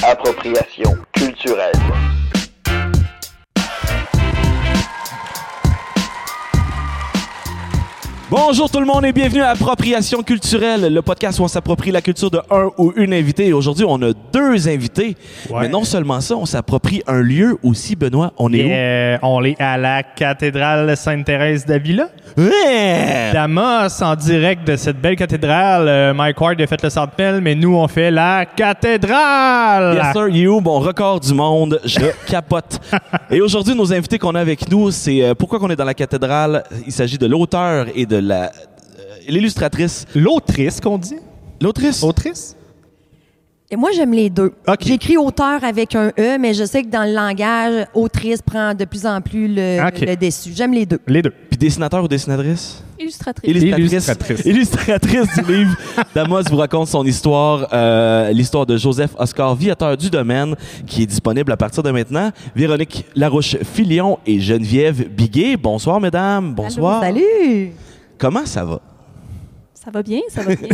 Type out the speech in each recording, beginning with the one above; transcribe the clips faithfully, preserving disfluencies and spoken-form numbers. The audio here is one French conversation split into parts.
Appropriation culturelle. Bonjour tout le monde et bienvenue à Appropriation culturelle, le podcast où on s'approprie la culture de un ou une invitée. Et aujourd'hui, on a deux invités. Ouais. Mais non seulement ça, on s'approprie un lieu aussi, Benoît. On est yeah, où? On est à la cathédrale Sainte-Thérèse d'Avila. Ouais. D'Amos, en direct de cette belle cathédrale. Euh, Mike Ward a fait le Centre Bell, mais nous, on fait la cathédrale! Yes sir, you, mon record du monde, je capote. Et aujourd'hui, nos invités qu'on a avec nous, c'est euh, pourquoi qu'on est dans la cathédrale. Il s'agit de l'auteur et de la, euh, l'illustratrice. L'autrice, qu'on dit? L'autrice? Autrice? Et moi, j'aime les deux. Okay. J'écris auteur avec un E, mais je sais que dans le langage, autrice prend de plus en plus le, okay. le dessus. J'aime les deux. Les deux. Puis dessinateur ou dessinatrice? Illustratrice. Illustratrice. Illustratrice. Illustratrice du livre d'Amos vous raconte son histoire, euh, l'histoire de Joseph Oscar Viateur du Domaine, qui est disponible à partir de maintenant. Véronique Larouche-Filion et Geneviève Biguet. Bonsoir, mesdames. Bonsoir. Allô, salut. Comment ça va? Ça va bien, ça va bien.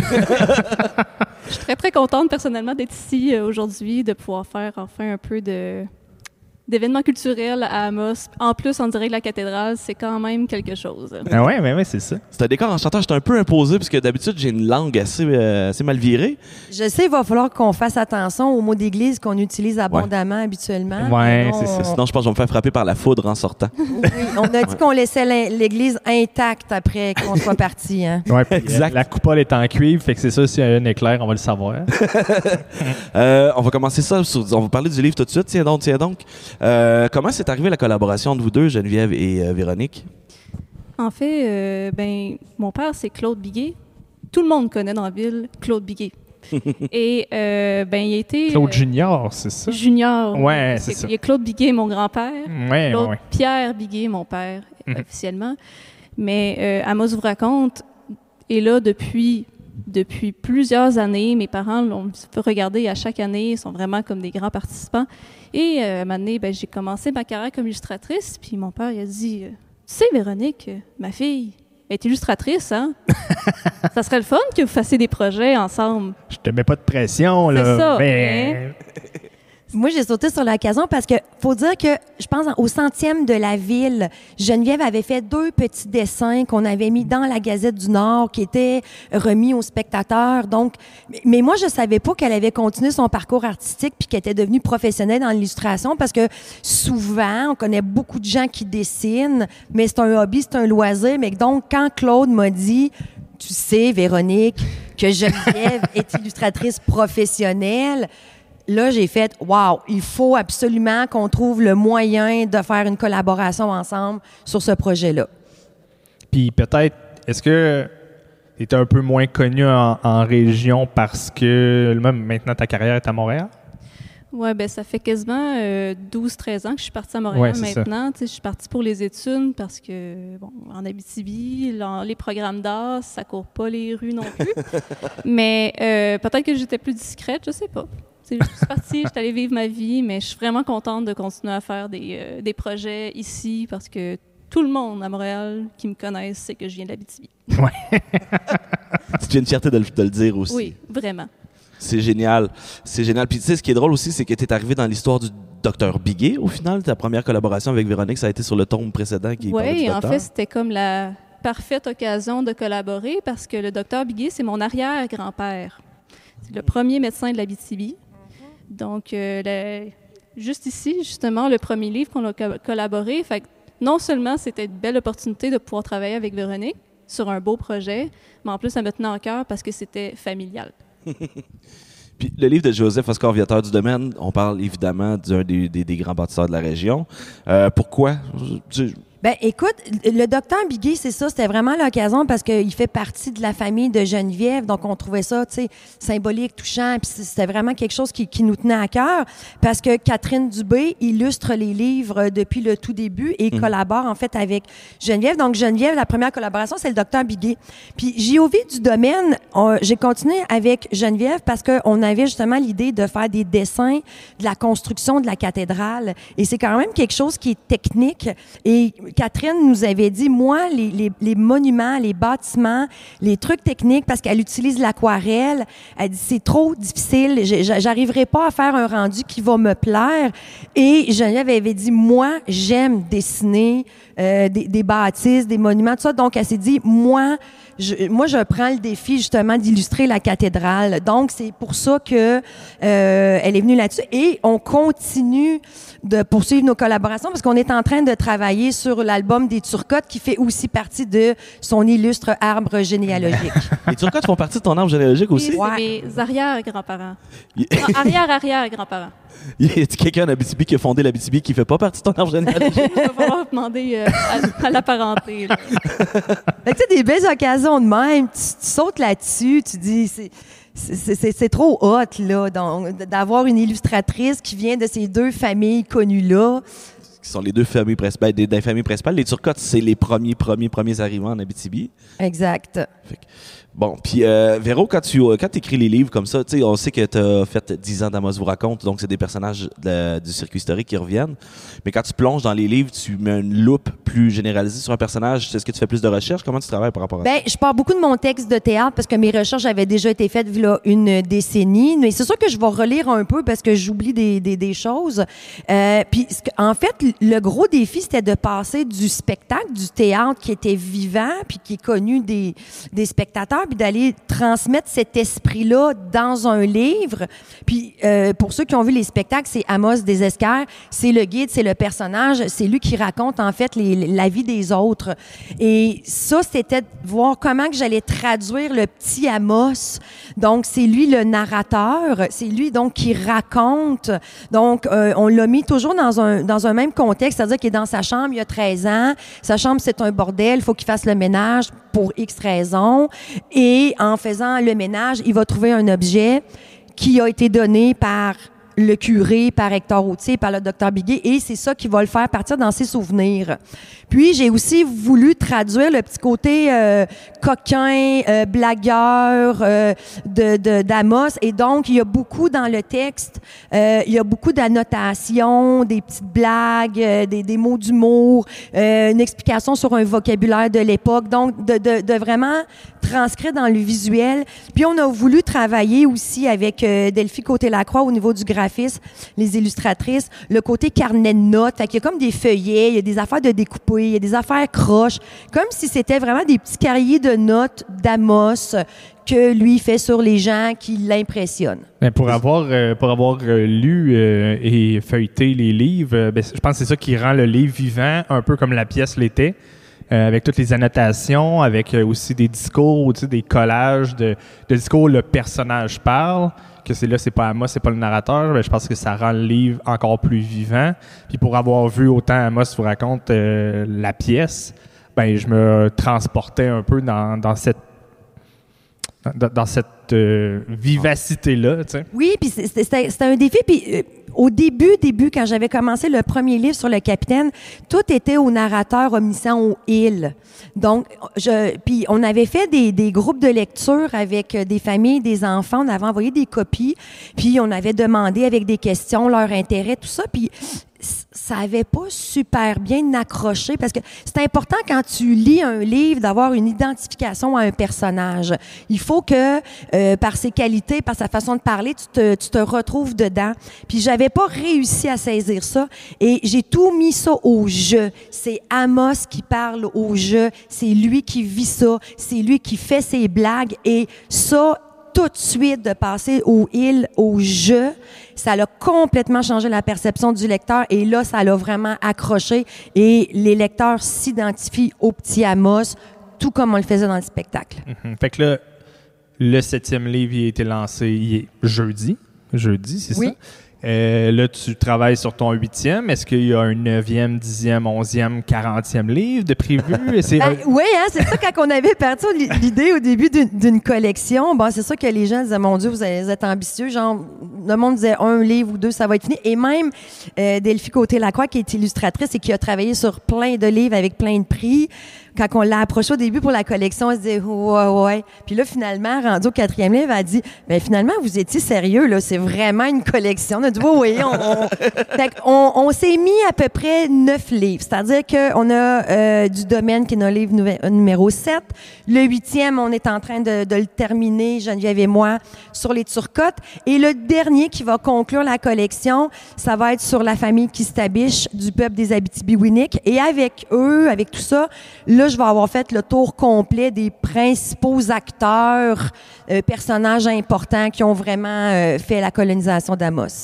Je suis très, très contente personnellement d'être ici euh, aujourd'hui, de pouvoir faire enfin un peu de d'événements culturels à Amos. En plus, en direct de la cathédrale, c'est quand même quelque chose. Ah ouais, ouais, ouais, c'est ça. C'est un décor enchanteur. J'étais un peu imposé parce que d'habitude, j'ai une langue assez, euh, assez mal virée. Je sais, il va falloir qu'on fasse attention aux mots d'église qu'on utilise abondamment ouais. habituellement. Ouais, non, c'est ça. On... Sinon, je pense que je vais me faire frapper par la foudre en sortant. Oui, on a dit qu'on laissait l'église intacte après qu'on soit parti. Hein? Ouais, exact. La coupole est en cuivre, fait que c'est ça, s'il y a un éclair, on va le savoir. euh, on va commencer ça. Sur, on va parler du livre tout de suite. Tiens donc, tiens donc. Euh, comment c'est arrivé la collaboration entre vous deux, Geneviève et euh, Véronique? En fait, euh, ben, mon père, c'est Claude Biguet. Tout le monde connaît dans la ville Claude Biguet. Et euh, ben, il a été... Claude euh, Junior, c'est ça? Junior. Ouais, c'est, c'est ça. Il y a Claude Biguet, mon grand-père. Ouais, Claude ouais. Pierre Biguet, mon père, mm-hmm. officiellement. Mais euh, Amos vous raconte, et là, depuis... Depuis plusieurs années, mes parents l'ont regardé à chaque année, ils sont vraiment comme des grands participants. Et euh, à un moment donné, ben, j'ai commencé ma carrière comme illustratrice, puis mon père il a dit « Tu sais, Véronique, ma fille, elle est illustratrice, hein? Ça serait le fun que vous fassiez des projets ensemble. » Je te mets pas de pression, là. C'est ça, mais... hein? Moi, j'ai sauté sur l'occasion parce que faut dire que, je pense, au centième de la ville, Geneviève avait fait deux petits dessins qu'on avait mis dans la Gazette du Nord qui étaient remis aux spectateurs. Donc, mais moi, je savais pas qu'elle avait continué son parcours artistique puis qu'elle était devenue professionnelle dans l'illustration parce que souvent, on connaît beaucoup de gens qui dessinent, mais c'est un hobby, c'est un loisir. Mais donc, quand Claude m'a dit... Tu sais, Véronique, que Geneviève est illustratrice professionnelle... Là, j'ai fait « Wow, il faut absolument qu'on trouve le moyen de faire une collaboration ensemble sur ce projet-là. » Puis peut-être, est-ce que tu es un peu moins connu en, en région parce que même maintenant ta carrière est à Montréal? Oui, bien, ça fait quasiment euh, douze treize ans que je suis partie à Montréal ouais, maintenant. Je suis partie pour les études parce que, bon, en Abitibi, là, les programmes d'art, ça court pas les rues non plus. Mais euh, peut-être que j'étais plus discrète, je sais pas. Je suis partie, je suis allée vivre ma vie, mais je suis vraiment contente de continuer à faire des, euh, des projets ici parce que tout le monde à Montréal qui me connaisse sait que je viens de l'Abitibi. Ouais. C'est une fierté de le, de le dire aussi. Oui, vraiment. C'est génial. C'est génial. Puis tu sais, ce qui est drôle aussi, c'est que tu es arrivé dans l'histoire du docteur Biguet, au final. Ta première collaboration avec Véronique, ça a été sur le tome précédent qui parlait du Oui, en docteur. fait, c'était comme la parfaite occasion de collaborer parce que le docteur Biguet, c'est mon arrière-grand-père. C'est le premier médecin de l'Abitibi. Donc, euh, le, juste ici, justement, le premier livre qu'on a co- collaboré, fait que non seulement c'était une belle opportunité de pouvoir travailler avec Véronique sur un beau projet, mais en plus, ça me tenait en cœur parce que c'était familial. Puis le livre de Joseph Oscar Viateur du Domaine, on parle évidemment d'un des, des, des grands bâtisseurs de la région. Euh, pourquoi? Tu, Ben, écoute, le docteur Biguet, c'est ça, c'était vraiment l'occasion parce qu'il fait partie de la famille de Geneviève, donc on trouvait ça, tu sais, symbolique, touchant, puis c'était vraiment quelque chose qui, qui nous tenait à cœur parce que Catherine Dubé illustre les livres depuis le tout début et mmh. collabore en fait avec Geneviève. Donc Geneviève, la première collaboration, c'est le docteur Biguet. Puis J O V du domaine, on, j'ai continué avec Geneviève parce qu'on avait justement l'idée de faire des dessins de la construction de la cathédrale et c'est quand même quelque chose qui est technique et Catherine nous avait dit, moi, les, les, les monuments, les bâtiments, les trucs techniques, parce qu'elle utilise l'aquarelle, elle dit, c'est trop difficile, j'arriverai pas à faire un rendu qui va me plaire. Et Geneviève avait dit, moi, j'aime dessiner euh, des, des bâtisses, des monuments, tout ça. Donc, elle s'est dit, moi, je, moi, je prends le défi, justement, d'illustrer la cathédrale. Donc, c'est pour ça que euh, elle est venue là-dessus. Et on continue de poursuivre nos collaborations parce qu'on est en train de travailler sur l'album des Turcottes qui fait aussi partie de son illustre arbre généalogique. Les Turcottes font partie de ton arbre généalogique aussi? Oui, Ouais. c'est mes arrière-grands-parents. Non, arrière-arrière-grands-parents. Y a quelqu'un en Abitibi qui a fondé l'Abitibi qui fait pas partie de ton arbre généalogique? Je vais falloir demander euh, à, à la parenté. Là. Fait que tu sais, des belles occasions de même, tu, tu sautes là-dessus, tu dis, c'est, c'est, c'est, c'est trop hot, là, donc, d'avoir une illustratrice qui vient de ces deux familles connues-là. Qui sont les deux familles principales, des, des familles principales. Les Turcottes, c'est les premiers, premiers, premiers arrivants en Abitibi. Exact. Fait que, bon, puis euh, Véro, quand tu euh, quand écris les livres comme ça, tu sais, on sait que tu as fait dix ans d'Amos vous raconte, donc c'est des personnages de, du circuit historique qui reviennent. Mais quand tu plonges dans les livres, tu mets une loupe plus généralisée sur un personnage. Est-ce que tu fais plus de recherches? Comment tu travailles par rapport à ça? Ben, je pars beaucoup de mon texte de théâtre parce que mes recherches avaient déjà été faites il y a une décennie. Mais c'est sûr que je vais relire un peu parce que j'oublie des, des, des choses. Euh, puis, en fait, le gros défi, c'était de passer du spectacle, du théâtre qui était vivant puis qui est connu des, des spectateurs, puis d'aller transmettre cet esprit-là dans un livre. Puis, euh, pour ceux qui ont vu les spectacles, c'est Amos Desesquères, c'est le guide, c'est le personnage, c'est lui qui raconte, en fait, les, la vie des autres. Et ça, c'était de voir comment que j'allais traduire le petit Amos. Donc, c'est lui le narrateur, c'est lui, donc, qui raconte. Donc, euh, on l'a mis toujours dans un, dans un même contexte, c'est-à-dire qu'il est dans sa chambre, il a treize ans, sa chambre, c'est un bordel, il faut qu'il fasse le ménage pour X raisons. Et en faisant le ménage, il va trouver un objet qui a été donné par le curé, par Hector Autier, par le docteur Biguet, et c'est ça qui va le faire partir dans ses souvenirs. Puis, j'ai aussi voulu traduire le petit côté euh, coquin, euh, blagueur euh, de, de, d'Amos, et donc, il y a beaucoup dans le texte, euh, il y a beaucoup d'annotations, des petites blagues, euh, des, des mots d'humour, euh, une explication sur un vocabulaire de l'époque, donc de, de, de vraiment transcrire dans le visuel. Puis, on a voulu travailler aussi avec euh, Delphi Côté-Lacroix au niveau du graphisme, les illustratrices, le côté carnet de notes. Fait qu'il y a comme des feuillets, il y a des affaires de découper, il y a des affaires croches, comme si c'était vraiment des petits cahiers de notes d'Amos que lui fait sur les gens qui l'impressionnent. Ben pour avoir euh, pour avoir euh, lu euh, et feuilleté les livres, euh, ben, je pense que c'est ça qui rend le livre vivant, un peu comme la pièce l'était. Euh, avec toutes les annotations, avec euh, aussi des discours, tu sais, des collages de, de discours où le personnage parle, que c'est là, c'est pas Amos, c'est pas le narrateur, mais je pense que ça rend le livre encore plus vivant. Puis pour avoir vu autant Amos vous raconte euh, la pièce, ben je me transportais un peu dans, dans cette dans, dans cette euh, vivacité-là, tu sais. Oui, puis c'était, c'était un défi, puis euh, au début, début, quand j'avais commencé le premier livre sur le capitaine, tout était au narrateur omniscient au il. Donc, je, puis on avait fait des, des groupes de lecture avec des familles, des enfants, on avait envoyé des copies, puis on avait demandé avec des questions leur intérêt, tout ça, puis ça avait pas super bien accroché parce que c'est important quand tu lis un livre d'avoir une identification à un personnage. Il faut que euh, par ses qualités, par sa façon de parler, tu te, tu te retrouves dedans. Puis j'avais pas réussi à saisir ça et j'ai tout mis ça au jeu. C'est Amos qui parle au jeu, c'est lui qui vit ça, c'est lui qui fait ses blagues et ça tout de suite de passer au il, au je, ça a complètement changé la perception du lecteur et là, ça l'a vraiment accroché et les lecteurs s'identifient au petit Amos, tout comme on le faisait dans le spectacle. Mm-hmm. Fait que là, le septième livre il a été lancé il est jeudi. Jeudi, c'est oui. ça? Euh, là, tu travailles sur ton huitième. Est-ce qu'il y a un neuvième, dixième, onzième, quarantième livre de prévu? C'est ben, un... Oui, hein, c'est ça, quand on avait parti l'idée au début d'une, d'une collection, bon, c'est ça que les gens disaient, mon Dieu, vous êtes ambitieux. Genre, le monde disait un livre ou deux, ça va être fini. Et même euh, Delphi Côté-Lacroix, qui est illustratrice et qui a travaillé sur plein de livres avec plein de prix, quand on l'a approché au début pour la collection, elle se disait ouais, ouais. Puis là, finalement, rendu au quatrième livre, elle a dit ben finalement, vous étiez sérieux, là, c'est vraiment une collection. On a dit oui, oui. On, on, fait on, on s'est mis à peu près neuf livres. C'est-à-dire qu'on a euh, du domaine qui est notre livre nouvel, numéro sept. Le huitième, on est en train de, de le terminer, Geneviève et moi, sur les Turcottes. Et le dernier qui va conclure la collection, ça va être sur la famille Kistabiche du peuple des Abitibi-Winnik. Et avec eux, avec tout ça, là, je vais avoir fait le tour complet des principaux acteurs, euh, personnages importants qui ont vraiment euh, fait la colonisation d'Amos.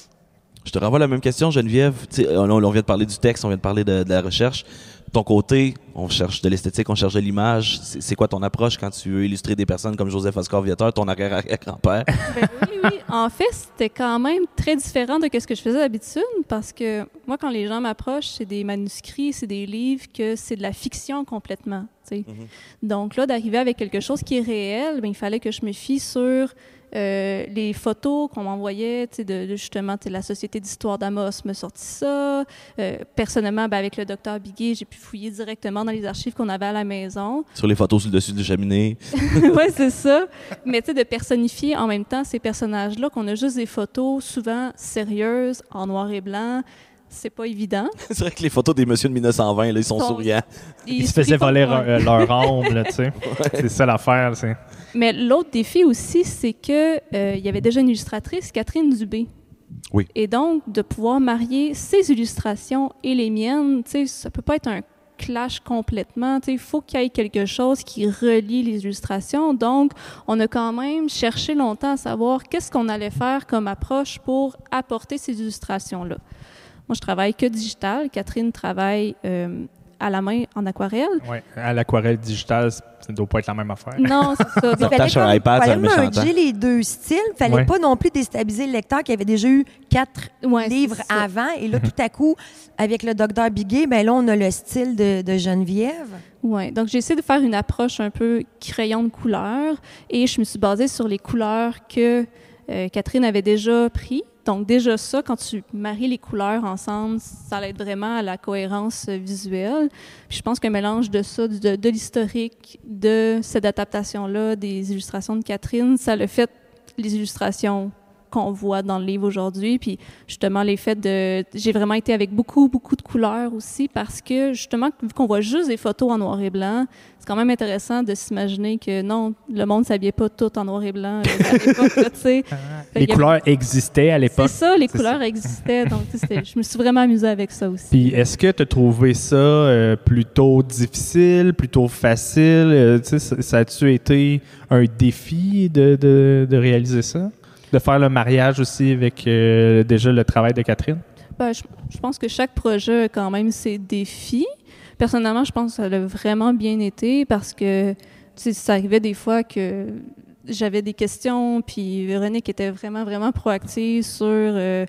Je te renvoie la même question, Geneviève. T'sais, on, on vient de parler du texte, on vient de parler de, de la recherche. Ton côté, on cherche de l'esthétique, on cherche de l'image. C'est, c'est quoi ton approche quand tu veux illustrer des personnes comme Joseph Oscar Viateur, ton arrière-grand-père? Ben oui, oui. En fait, c'était quand même très différent de ce que je faisais d'habitude parce que moi, quand les gens m'approchent, c'est des manuscrits, c'est des livres, que c'est de la fiction complètement. Mm-hmm. Donc là, d'arriver avec quelque chose qui est réel, ben, il fallait que je me fie sur Euh, les photos qu'on m'envoyait, de, de justement, la Société d'histoire d'Amos me sortit ça. Euh, personnellement, ben, avec le docteur Biguet, j'ai pu fouiller directement dans les archives qu'on avait à la maison. Sur les photos sur le dessus du cheminée. Oui, c'est ça. Mais tu sais, de personnifier en même temps ces personnages-là, qu'on a juste des photos souvent sérieuses, en noir et blanc. C'est pas évident. C'est vrai que les photos des messieurs de mille neuf cent vingt, là, ils sont, sont souriants. Ils, ils se faisaient voler leur, euh, leur âme, là, tu sais. Ouais. C'est ça l'affaire, c'est. Mais l'autre défi aussi, c'est que euh, il y avait déjà une illustratrice, Catherine Dubé. Oui. Et donc, de pouvoir marier ses illustrations et les miennes, tu sais, ça peut pas être un clash complètement. Il faut qu'il y ait quelque chose qui relie les illustrations. Donc, on a quand même cherché longtemps à savoir qu'est-ce qu'on allait faire comme approche pour apporter ces illustrations-là. Moi, je travaille que digital. Catherine travaille euh, à la main en aquarelle. Oui, à l'aquarelle digitale, ça ne doit pas être la même affaire. Non, c'est ça. Il fallait sur iPad, il fallait merger les deux styles. Il ne fallait ouais. pas non plus déstabiliser le lecteur qui avait déjà eu quatre ouais, livres avant. Et là, tout à coup, avec le docteur Biguet, ben là, on a le style de, de Geneviève. Oui, donc j'ai essayé de faire une approche un peu crayon de couleur et je me suis basée sur les couleurs que euh, Catherine avait déjà pris. Donc déjà ça, quand tu maries les couleurs ensemble, ça aide vraiment à la cohérence visuelle. Puis je pense qu'un mélange de ça, de, de l'historique, de cette adaptation-là, des illustrations de Catherine, ça le fait les illustrations qu'on voit dans le livre aujourd'hui. Puis justement, les faits de... J'ai vraiment été avec beaucoup, beaucoup de couleurs aussi parce que justement, vu qu'on voit juste des photos en noir et blanc, c'est quand même intéressant de s'imaginer que non, le monde ne s'habillait pas tout en noir et blanc à l'époque. Là, tu sais. Les couleurs a... existaient à l'époque. C'est ça, les c'est couleurs ça. existaient. Donc, je me suis vraiment amusée avec ça aussi. Puis est-ce que tu as trouvé ça euh, plutôt difficile, plutôt facile? Euh, tu sais, ça, ça a-tu été un défi de, de, de réaliser ça? De faire le mariage aussi avec euh, déjà le travail de Catherine? Ben, je, je pense que chaque projet a quand même ses défis. Personnellement, je pense que ça a vraiment bien été parce que tu sais, ça arrivait des fois que j'avais des questions, puis Véronique était vraiment, vraiment proactive sur, euh,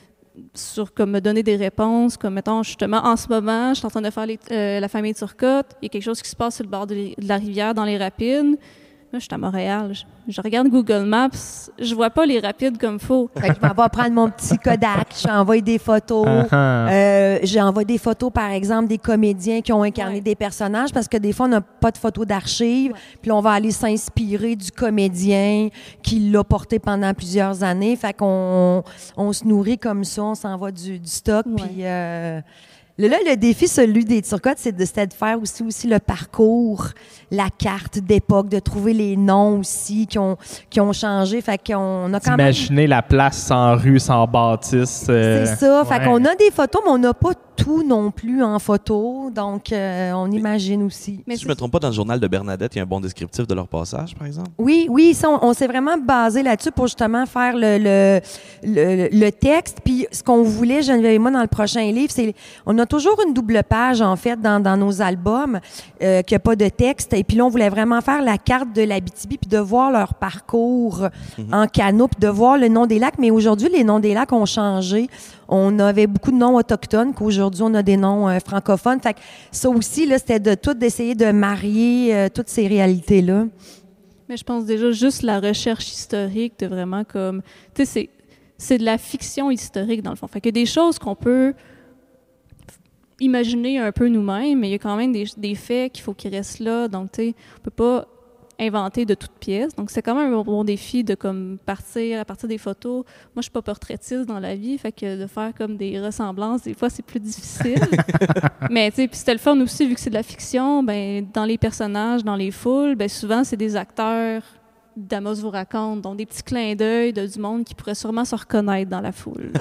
sur comme me donner des réponses, comme mettons justement en ce moment, je suis en train de faire les, euh, la famille Turcotte, il y a quelque chose qui se passe sur le bord de, de la rivière dans les rapides. Là, je suis à Montréal. Je, je regarde Google Maps. Je vois pas les rapides comme il faut. Fait que je m'en vais prendre mon petit Kodak. J'envoie des photos. Uh-huh. Euh, j'envoie des photos, par exemple, des comédiens qui ont incarné ouais. des personnages parce que des fois, on n'a pas de photos d'archives. Ouais. Puis on va aller s'inspirer du comédien qui l'a porté pendant plusieurs années. Fait qu'on on se nourrit comme ça. On s'envoie du, du stock. Ouais. Puis... Euh, Là, le défi, celui des Turcottes, c'est de, c'était de faire aussi, aussi le parcours, la carte d'époque, de trouver les noms aussi qui ont, qui ont changé. Fait qu'on a quand T'imaginer même... la place sans rue, sans bâtisse. Euh... C'est ça. Ouais. Fait qu'on a des photos, mais on n'a pas tout non plus en photo. Donc, euh, on imagine aussi. Mais si je ne me trompe pas, dans le journal de Bernadette, il y a un bon descriptif de leur passage, par exemple? Oui, oui. Ça, on, on s'est vraiment basé là-dessus pour justement faire le, le, le, le texte. Puis, ce qu'on voulait, Geneviève et moi, dans le prochain livre, c'est... On a toujours une double page, en fait, dans, dans nos albums, euh, qu'il n'y a pas de texte. Et puis là, on voulait vraiment faire la carte de l'Abitibi puis de voir leur parcours mm-hmm. en canot puis de voir le nom des lacs. Mais aujourd'hui, les noms des lacs ont changé. On avait beaucoup de noms autochtones qu'aujourd'hui, on a des noms euh, francophones. Fait que ça aussi, là, c'était de tout d'essayer de marier euh, toutes ces réalités-là. Mais je pense déjà juste la recherche historique de vraiment comme... Tu sais, c'est, c'est de la fiction historique, dans le fond. Fait que des choses qu'on peut... imaginer un peu nous-mêmes, mais il y a quand même des, des faits qu'il faut qu'ils restent là. Donc, tu sais, on peut pas inventer de toutes pièces. Donc, c'est quand même un bon défi de comme partir à partir des photos. Moi, je suis pas portraitiste dans la vie, fait que de faire comme des ressemblances, des fois, c'est plus difficile. Mais, tu sais, puis c'était le fun aussi, vu que c'est de la fiction, ben dans les personnages, dans les foules, ben souvent, c'est des acteurs d'Amos vous raconte, donc des petits clins d'œil de du monde qui pourrait sûrement se reconnaître dans la foule.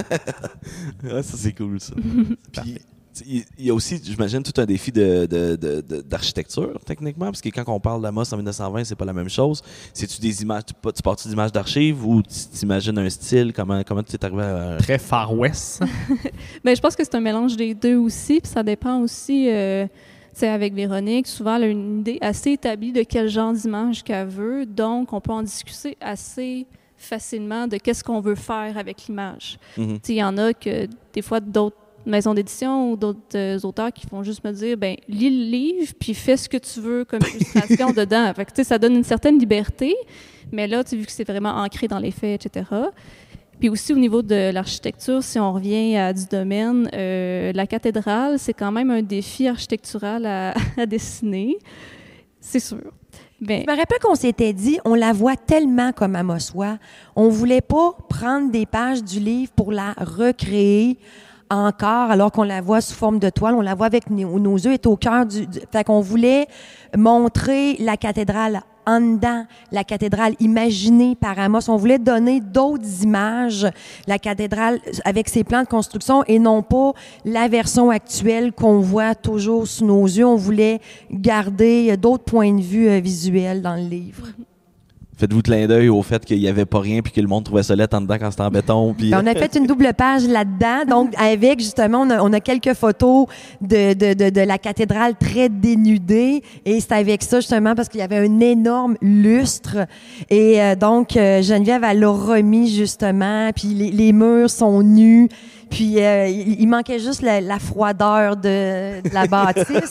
Ouais, ça, c'est cool, ça. Puis, il y a aussi, j'imagine, tout un défi de, de, de, de, d'architecture, techniquement, parce que quand on parle d'Amos en mille neuf cent vingt, c'est pas la même chose. C'est-tu des images, tu, tu pars-tu d'images d'archives ou tu t'imagines un style? Comment, comment tu es arrivé à... Très Far West. Ben, je pense que c'est un mélange des deux aussi, puis ça dépend aussi, euh, tu sais, avec Véronique, souvent, elle a une idée assez établie de quel genre d'image qu'elle veut, donc on peut en discuter assez facilement de qu'est-ce qu'on veut faire avec l'image. Mm-hmm. Tu sais, il y en a que, des fois, d'autres maisons d'édition ou d'autres euh, auteurs qui vont juste me dire, ben lis le livre puis fais ce que tu veux comme illustration dedans. Fait que, tu sais, ça donne une certaine liberté, mais là, tu sais, vu que c'est vraiment ancré dans les faits, et cetera. Puis aussi au niveau de l'architecture, si on revient à du domaine, euh, la cathédrale, c'est quand même un défi architectural à, à dessiner, c'est sûr. Ben, Je me rappelle qu'on s'était dit, on la voit tellement comme Amossois, on voulait pas prendre des pages du livre pour la recréer encore, alors qu'on la voit sous forme de toile, on la voit avec nos, nos yeux, est au cœur du, du... Fait qu'on voulait montrer la cathédrale en dedans, la cathédrale imaginée par Amos. On voulait donner d'autres images, la cathédrale avec ses plans de construction et non pas la version actuelle qu'on voit toujours sous nos yeux. On voulait garder d'autres points de vue euh, visuels dans le livre. Faites-vous clin d'œil au fait qu'il n'y avait pas rien puis que le monde trouvait ça laid en dedans quand c'était en béton. Puis... On a fait une double page là-dedans. Donc, avec, justement, on a, on a quelques photos de, de, de, de la cathédrale très dénudée. Et c'est avec ça, justement, parce qu'il y avait un énorme lustre. Et euh, donc, euh, Geneviève, elle l'a remis, justement. Puis les, les murs sont nus. Puis euh, il, il manquait juste la, la froideur de, de la bâtisse.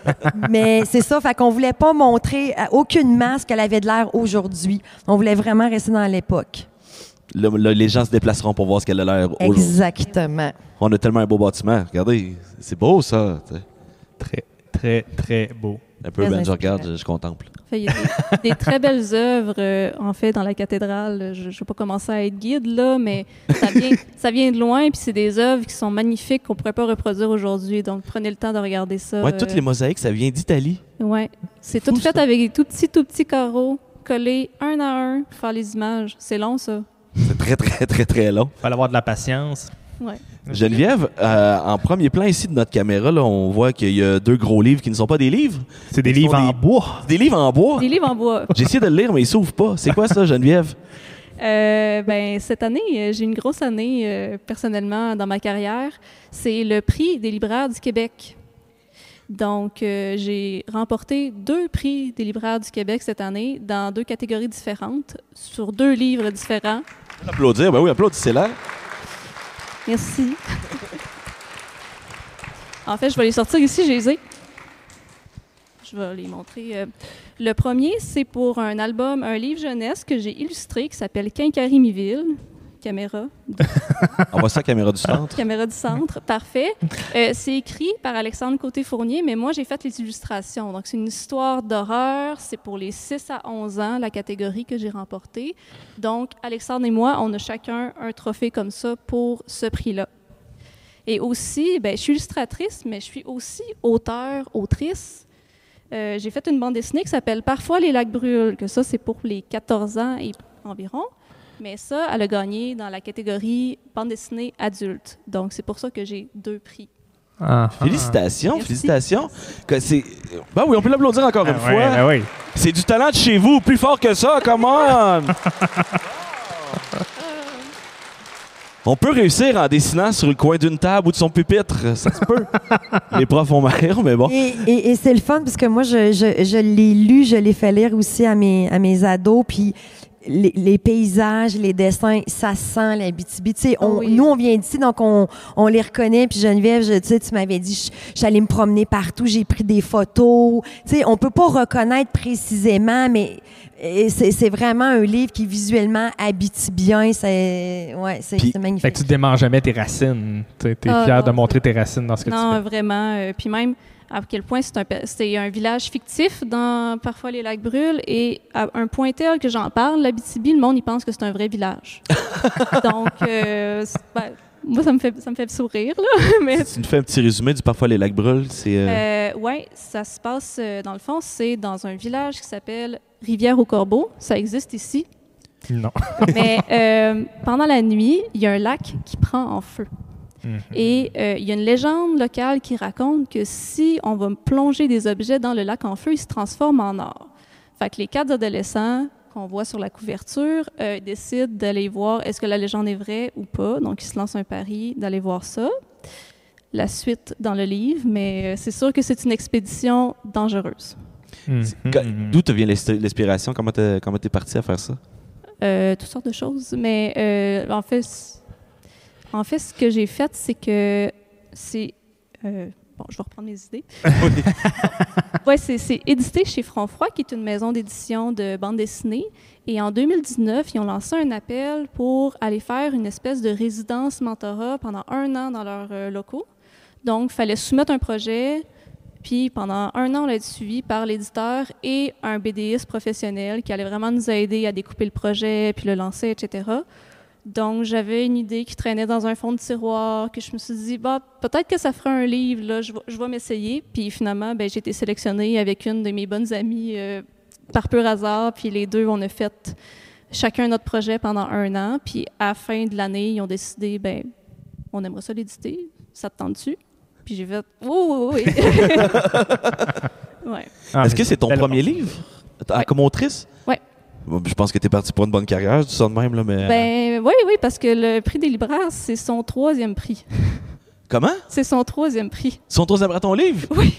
Mais c'est ça, fait qu'on voulait pas montrer aucunement ce qu'elle avait de l'air aujourd'hui. On voulait vraiment rester dans l'époque. Là, là, les gens se déplaceront pour voir ce qu'elle a l'air aujourd'hui. Exactement. On a tellement un beau bâtiment. Regardez, c'est beau, ça. T'sais. Très, très, très beau. Un peu, Très ben, je inspirant. regarde, je, je contemple. Fait, il y a des, des très belles œuvres, euh, en fait, dans la cathédrale. Je ne vais pas commencer à être guide, là, mais ça vient, ça vient de loin, puis c'est des œuvres qui sont magnifiques qu'on ne pourrait pas reproduire aujourd'hui. Donc, prenez le temps de regarder ça. Ouais, toutes euh, les mosaïques, ça vient d'Italie. Ouais. C'est C'est tout fou, fait ça. avec des tout petits, tout petits carreaux, collés un à un pour faire les images. C'est long, ça. C'est très, très, très, très long. Il fallait avoir de la patience. Ouais. Geneviève, euh, en premier plan ici de notre caméra, là, on voit qu'il y a deux gros livres qui ne sont pas des livres. C'est des Ils livres font en des- bois. Des livres en bois. Des livres en bois. J'ai essayé de le lire, mais il s'ouvre pas. C'est quoi ça, Geneviève? Euh, ben, cette année, euh, j'ai une grosse année euh, personnellement dans ma carrière. C'est le prix des libraires du Québec. Donc, euh, j'ai remporté deux prix des libraires du Québec cette année dans deux catégories différentes, sur deux livres différents. On peut applaudir. Ben oui, applaudissez-la. Merci. En fait, je vais les sortir ici, je les ai. Je vais les montrer. Euh, Le premier, c'est pour un album, un livre jeunesse que j'ai illustré qui s'appelle Quincarimiville. Caméra. On voit ça, caméra du centre. Caméra du centre, parfait. Euh, c'est écrit par Alexandre Côté-Fournier, mais moi, j'ai fait les illustrations. Donc, c'est une histoire d'horreur. C'est pour les six à onze ans, la catégorie que j'ai remportée. Donc, Alexandre et moi, on a chacun un trophée comme ça pour ce prix-là. Et aussi, ben, je suis illustratrice, mais je suis aussi auteure, autrice. Euh, j'ai fait une bande dessinée qui s'appelle « Parfois les lacs brûlent », que ça, c'est pour les quatorze ans et environ. Mais ça, elle a gagné dans la catégorie bande dessinée adulte. Donc, c'est pour ça que j'ai deux prix. Ah, Félicitations, Merci. félicitations. Que c'est... Ben oui, on peut l'applaudir encore ah, une ouais, fois. ben oui. C'est du talent de chez vous, plus fort que ça, come on! On peut réussir en dessinant sur le coin d'une table ou de son pupitre, ça se peut. Les profs ont marre, mais bon. Et, et, et c'est le fun parce que moi, je, je, je l'ai lu, je l'ai fait lire aussi à mes, à mes ados. Puis les, les paysages, les dessins, ça sent l'Abitibi. Tu sais, on, Oh oui. nous, on vient d'ici, donc on, on les reconnaît. Puis Geneviève, je, tu sais, tu m'avais dit, je, je suis allée me promener partout, j'ai pris des photos. Tu sais, on peut pas reconnaître précisément, mais et c'est, c'est vraiment un livre qui visuellement abitibien. C'est, ouais, c'est, Puis, c'est magnifique. Fait que tu démarres jamais tes racines. Tu es Ah, fier non, de montrer c'est- tes racines dans ce que Non, tu fais. vraiment. euh, puis même, à quel point c'est un, pe- c'est un village fictif dans Parfois les lacs brûlent. Et à un point tel que j'en parle, l'Abitibi, le monde, il pense que c'est un vrai village. Donc, euh, c'est- ben, moi, ça me fait, ça me fait sourire, là. Mais Tu nous fais un petit résumé du Parfois les lacs brûlent. C'est, euh, Euh, oui, ça se passe, euh, dans le fond, c'est dans un village qui s'appelle Rivière-au-Corbeau. Ça existe ici. Non. Mais euh, pendant la nuit, il y a un lac qui prend en feu. Mhm. Et euh, il y a une légende locale qui raconte que si on va plonger des objets dans le lac en feu, ils se transforment en or. Fait que les quatre adolescents qu'on voit sur la couverture euh, décident d'aller voir est-ce que la légende est vraie ou pas. Donc, ils se lancent un pari d'aller voir ça. La suite dans le livre, mais euh, c'est sûr que c'est une expédition dangereuse. Mhm. Quand- D'où te vient l'ins- l'inspiration? Comment t'es, comment t'es parti à faire ça? Euh, toutes sortes de choses. Mais euh, en fait, c- en fait, ce que j'ai fait, c'est que c'est euh, bon, je vais reprendre mes idées. Ouais, c'est, c'est édité chez Front Froid, qui est une maison d'édition de bande dessinée. Et en deux mille dix-neuf, ils ont lancé un appel pour aller faire une espèce de résidence mentorat pendant un an dans leurs euh, locaux. Donc, il fallait soumettre un projet. Puis pendant un an, on l'a été suivi par l'éditeur et un BDiste professionnel qui allait vraiment nous aider à découper le projet, puis le lancer, et cetera. Donc, j'avais une idée qui traînait dans un fond de tiroir, que je me suis dit, bah, peut-être que ça fera un livre, là, je vais, je vais m'essayer. Puis finalement, ben, j'ai été sélectionnée avec une de mes bonnes amies euh, par pur hasard. Puis les deux, on a fait chacun notre projet pendant un an. Puis à la fin de l'année, ils ont décidé, ben, on aimerait ça l'éditer, ça te tente-tu? Puis j'ai fait, oh, oui, oui, oui. Ouais. Ah, Est-ce mais que c'est ton belle premier réponse. livre à- Ouais. comme autrice? Ouais. Bon, je pense que tu es parti pour une bonne carrière, je dis ça de même, là, mais. Ben oui, oui, parce que le prix des libraires, c'est son troisième prix. Comment? C'est son troisième prix. Ils sont tous à ton livre? Oui.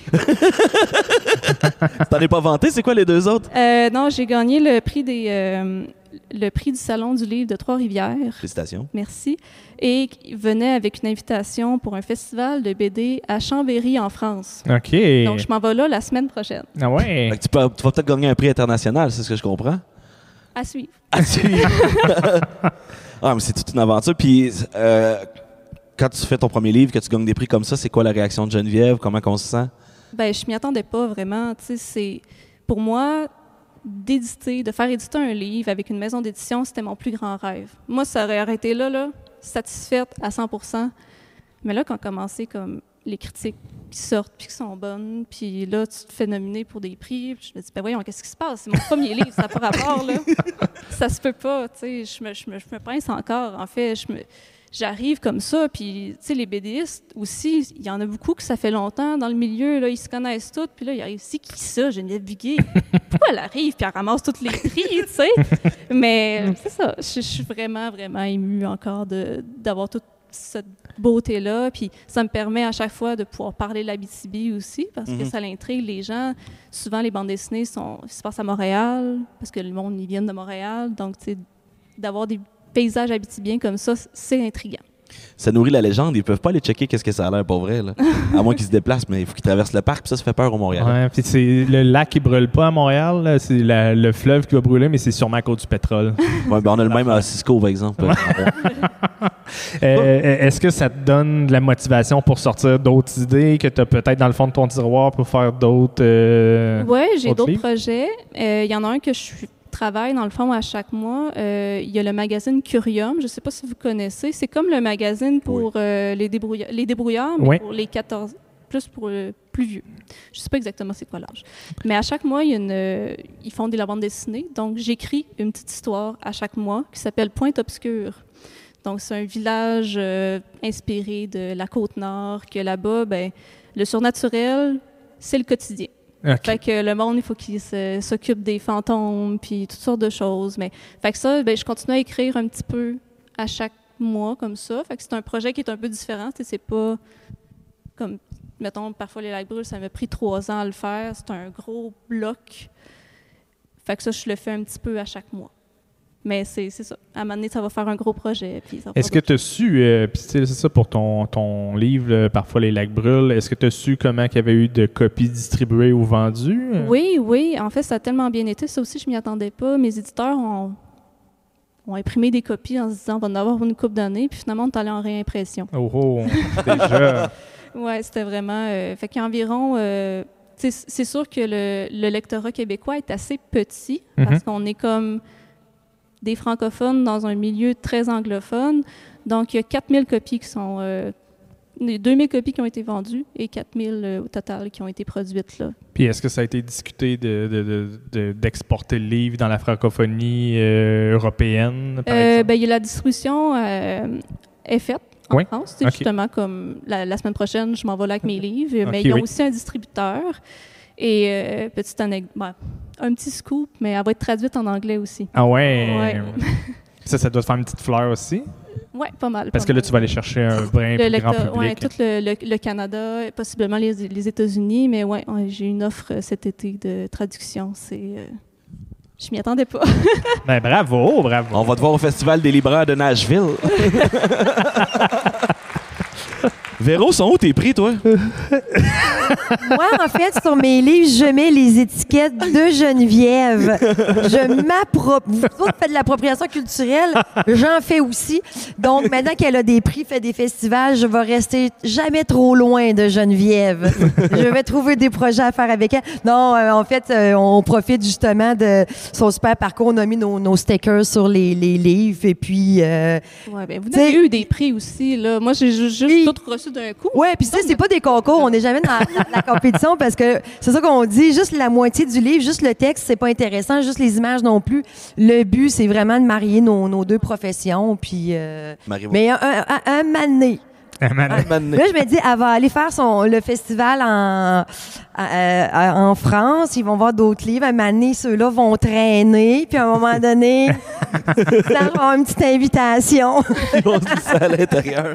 T'en es pas vanté, c'est quoi les deux autres? Euh, non, j'ai gagné le prix des euh, le prix du Salon du livre de Trois-Rivières. Félicitations. Merci. Et qui venait avec une invitation pour un festival de B D à Chambéry, en France. OK. Donc, je m'en vais là la semaine prochaine. Ah ouais. Fait que tu, peux- tu vas peut-être gagner un prix international, c'est ce que je comprends? À suivre. Ah, tu- ah, mais c'est toute une aventure. Puis, euh, quand tu fais ton premier livre, que tu gagnes des prix comme ça, c'est quoi la réaction de Geneviève? Comment on se sent? Ben, je m'y attendais pas vraiment. Tu sais, c'est pour moi d'éditer, de faire éditer un livre avec une maison d'édition, c'était mon plus grand rêve. Moi, ça aurait arrêté là, là, satisfaite à cent pour cent. Mais là, quand commencé comme les critiques qui sortent puis qui sont bonnes, puis là, tu te fais nominer pour des prix, puis je me dis, ben voyons, qu'est-ce qui se passe? C'est mon premier livre, ça n'a pas rapport, là. Ça se peut pas, tu sais. Je me, je, me, je me pince encore, en fait. Je me, j'arrive comme ça, puis, tu sais, les BDistes aussi, il y en a beaucoup que ça fait longtemps dans le milieu, là, ils se connaissent tous, puis là, il arrive, c'est qui ça, Geneviève Biguet? Pourquoi elle arrive, puis elle ramasse tous les prix, tu sais? Mais c'est ça, je, je suis vraiment, vraiment émue encore de, d'avoir toute cette beauté-là, puis ça me permet à chaque fois de pouvoir parler de l'Abitibi aussi, parce que Mhm. ça l'intrigue les gens. Souvent, les bandes dessinées sont, se passent à Montréal, parce que le monde, ils viennent de Montréal, donc, tu sais, d'avoir des paysages abitibiens comme ça, c'est intriguant. Ça nourrit la légende. Ils peuvent pas aller checker qu'est-ce que ça a l'air, pas vrai, là. À moins qu'ils se déplacent, mais il faut qu'ils traversent le parc, puis ça, ça fait peur au Montréal. Ouais, puis c'est le lac qui brûle pas à Montréal, là, c'est la- le fleuve qui va brûler, mais c'est sûrement à cause du pétrole. Ouais, ben on a le même à Cisco, par exemple. Euh, Est-ce que ça te donne de la motivation pour sortir d'autres idées que tu as peut-être dans le fond de ton tiroir pour faire d'autres... euh, Oui, j'ai autres d'autres livres? projets. Euh, Il y en a un que je suis- travaille dans le fond à chaque mois. Euh, Il y a le magazine Curium. Je ne sais pas si vous connaissez. C'est comme le magazine pour euh, les, débrouilla- les débrouillards, mais Oui. pour les quatorze, plus pour le plus vieux. Je ne sais pas exactement c'est quoi l'âge. Mais à chaque mois, il y a une, euh, ils font de la bande dessinée. Donc, j'écris une petite histoire à chaque mois qui s'appelle Pointe Obscure. Donc, c'est un village euh, inspiré de la Côte-Nord, que là-bas, ben, le surnaturel, c'est le quotidien. OK. Fait que le monde, il faut qu'il se- s'occupe des fantômes, puis toutes sortes de choses. Mais, fait que ça, ben, je continue à écrire un petit peu à chaque mois, comme ça. Fait que c'est un projet qui est un peu différent. Tu sais, c'est pas comme, mettons, parfois les lacs brûlent, ça m'a pris trois ans à le faire. C'est un gros bloc. Fait que ça, je le fais un petit peu à chaque mois. Mais c'est, c'est ça. À un moment donné, ça va faire un gros projet. Puis ça va Est-ce que tu as su, euh, puis c'est ça pour ton, ton livre, là, Parfois les lacs brûlent, est-ce que tu as su comment il y avait eu de copies distribuées ou vendues? Oui, oui. En fait, ça a tellement bien été. Ça aussi, je m'y attendais pas. Mes éditeurs ont, ont imprimé des copies en se disant on va en avoir une couple d'années. Puis finalement, on est allé en réimpression. Oh, oh déjà. Oui, c'était vraiment... Euh, fait qu'il y a environ... Euh, c'est, c'est sûr que le, le lectorat québécois est assez petit mm-hmm. parce qu'on est comme... des francophones dans un milieu très anglophone. Donc, il y a quatre mille copies qui sont... Euh, deux mille copies qui ont été vendues et quatre mille euh, au total qui ont été produites là. Puis, est-ce que ça a été discuté de, de, de, de, d'exporter le livre dans la francophonie euh, européenne, par euh, exemple? Ben, il y a la distribution euh, est faite en oui? France. Okay. Justement, comme la, la semaine prochaine, je m'en vais là avec mes livres. Okay, mais ils ont oui. aussi un distributeur. Et euh, petite anecdote, ben, un petit scoop, mais elle va être traduite en anglais aussi. Ah ouais? ouais. Ça, ça doit te faire une petite fleur aussi? Oui, pas mal. Parce pas que mal. là, tu vas aller chercher un brin plus lecteur, grand public. Oui, tout le, le, le Canada, possiblement les, les États-Unis, mais ouais, ouais, j'ai une offre cet été de traduction. C'est, euh, je m'y attendais pas. Ben bravo, bravo. On va te voir au Festival des libraires de Nashville. Véro, sont où tes prix, toi? Moi, en fait, sur mes livres, je mets les étiquettes de Geneviève. Je m'approprie. Vous autres faites de l'appropriation culturelle, j'en fais aussi. Donc, maintenant qu'elle a des prix, fait des festivals, je vais rester jamais trop loin de Geneviève. Je vais trouver des projets à faire avec elle. Non, euh, en fait, euh, on profite justement de son super parcours. On a mis nos, nos stickers sur les, les livres et puis... Euh, ouais, ben, vous avez eu des prix aussi, là. Moi, j'ai juste oui. tout reçu d'un coup. Oui, puis ça, c'est pas des concours. On n'est jamais dans la, la compétition parce que c'est ça qu'on dit. Juste la moitié du livre, juste le texte, c'est pas intéressant. Juste les images non plus. Le but, c'est vraiment de marier nos, nos deux professions. Puis, euh, mais un, un, un, un mané. Un mané. Là, je me dis, elle va aller faire son, le festival en, euh, en France. Ils vont voir d'autres livres. Un mané, ceux-là vont traîner. Puis à un moment donné, ça va avoir une petite invitation. Ils vont se dire ça à l'intérieur.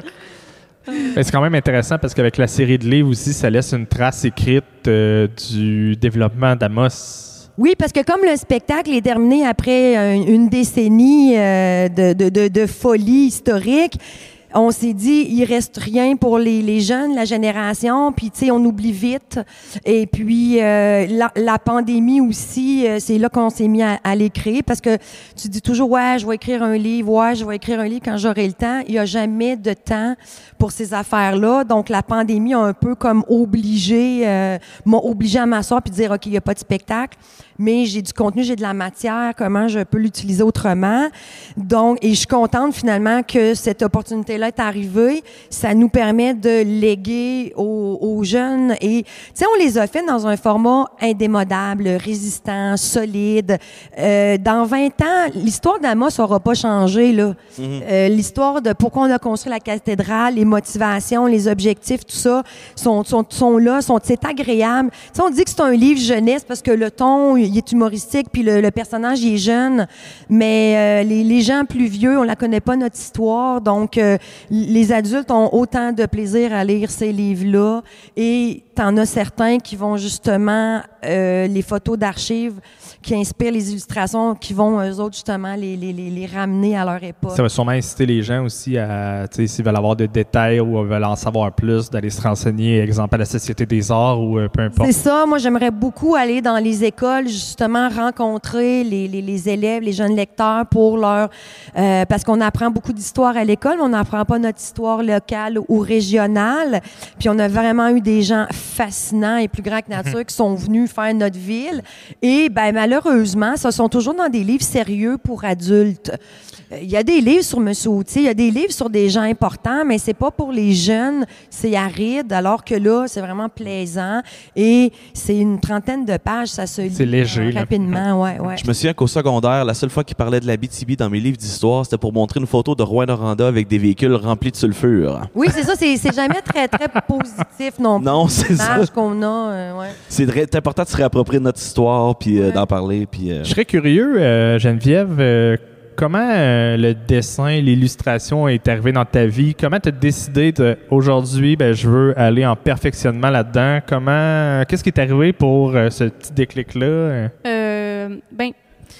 Ben, c'est quand même intéressant parce qu'avec la série de livres aussi, ça laisse une trace écrite euh, du développement d'Amos. Oui, parce que comme le spectacle est terminé après une, une décennie euh, de, de, de, de folie historique, on s'est dit, il reste rien pour les, les jeunes, la génération, puis tu sais, on oublie vite. Et puis, euh, la, la pandémie aussi, euh, c'est là qu'on s'est mis à, à l'écrire, parce que tu dis toujours, ouais, je vais écrire un livre, ouais, je vais écrire un livre quand j'aurai le temps. Il n'y a jamais de temps pour ces affaires-là. Donc, la pandémie a un peu comme obligé, euh, m'a obligé à m'asseoir puis dire, OK, il n'y a pas de spectacle, mais j'ai du contenu, j'ai de la matière, comment je peux l'utiliser autrement. Donc, et je suis contente finalement que cette opportunité-là est arrivée. Ça nous permet de léguer aux, aux jeunes et, tu sais, on les a fait dans un format indémodable, résistant, solide. Euh, dans vingt ans, l'histoire d'Amos n'aura pas changé, là. Mm-hmm. Euh, l'histoire de pourquoi on a construit la cathédrale, les motivations, les objectifs, tout ça, sont, sont, sont là, sont, c'est agréable. Tu sais, on dit que c'est un livre jeunesse parce que le ton, il est humoristique, puis le, le personnage, il est jeune, mais euh, les, les gens plus vieux, on la connaît pas, notre histoire, donc euh, les adultes ont autant de plaisir à lire ces livres-là, et t'en as certains qui vont justement, euh, les photos d'archives qui inspirent les illustrations, qui vont, eux autres, justement, les, les, les, les ramener à leur époque. Ça va sûrement inciter les gens aussi à, tu sais, s'ils veulent avoir des détails ou veulent en savoir plus, d'aller se renseigner, exemple, à la Société des Arts ou euh, peu importe. C'est ça. Moi, j'aimerais beaucoup aller dans les écoles, justement, rencontrer les, les, les élèves, les jeunes lecteurs pour leur... Euh, parce qu'on apprend beaucoup d'histoire à l'école, mais on n'apprend pas notre histoire locale ou régionale. Puis on a vraiment eu des gens fascinants et plus grands que nature qui sont venus faire notre ville. Et ben malheureusement, ce sont toujours dans des livres sérieux pour adultes. Il y a des livres sur M. Autier, il y a des livres sur des gens importants, mais c'est pas pour les jeunes, c'est aride, alors que là, c'est vraiment plaisant. Et c'est une trentaine de pages, ça se lit c'est léger, euh, rapidement. Ouais, ouais. Je me souviens qu'au secondaire, la seule fois qu'il parlait de l'Abitibi dans mes livres d'histoire, c'était pour montrer une photo de Rouyn-Noranda avec des véhicules remplis de sulfure. Oui, c'est ça, c'est, c'est jamais très, très positif non plus. Non, c'est ça. qu'on a, euh, ouais. C'est, très, c'est important de se réapproprier notre histoire, puis euh, ouais. d'en parler. Puis, euh... Je serais curieux, euh, Geneviève, euh, comment euh, le dessin, l'illustration est arrivé dans ta vie? Comment tu as décidé de, aujourd'hui, ben, je veux aller en perfectionnement là-dedans? Comment, qu'est-ce qui est arrivé pour euh, ce petit déclic-là? Euh, ben,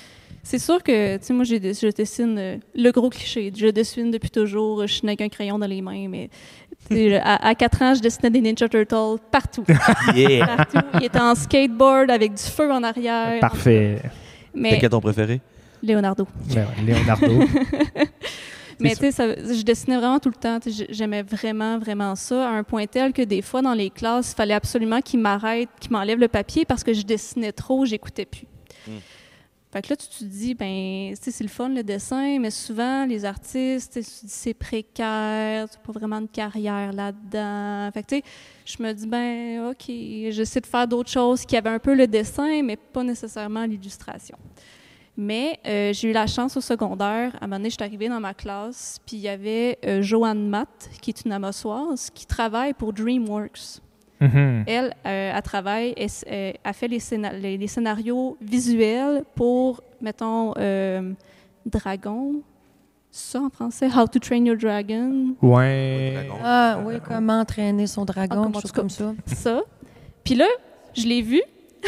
C'est sûr que, tu sais, moi, j'ai, je dessine euh, le gros cliché. Je dessine depuis toujours, je suis avec un crayon dans les mains, mais à, à quatre ans, je dessinais des Ninja Turtles partout. Yeah! Partout. Il était en skateboard avec du feu en arrière. Parfait. Mais C'est quel ton préféré? Leonardo. Ben ouais, Leonardo. Mais tu sais, je dessinais vraiment tout le temps. J'aimais vraiment, vraiment ça, à un point tel que des fois, dans les classes, il fallait absolument qu'ils m'arrêtent, qu'ils m'enlèvent le papier parce que je dessinais trop, j'écoutais plus. Mm. Fait que là, tu te dis, ben, tu sais, c'est le fun, le dessin, mais souvent, les artistes, tu te dis, c'est précaire, tu n'as pas vraiment de carrière là-dedans. Fait que, tu sais, je me dis, ben, OK, j'essaie de faire d'autres choses qui avaient un peu le dessin, mais pas nécessairement l'illustration. Mais euh, j'ai eu la chance au secondaire, à un moment donné, je suis arrivée dans ma classe, puis il y avait euh, Joanne Matt, qui est une Amossoise, qui travaille pour DreamWorks. Mm-hmm. Elle, euh, elle travaille, elle, elle a fait les, scénar- les, les scénarios visuels pour, mettons, euh, Dragon, ça en français, How to Train Your Dragon. Ouais. Ah oui, comment entraîner son dragon, ah, quelque chose comme ça. Ça. Puis là, je l'ai vu.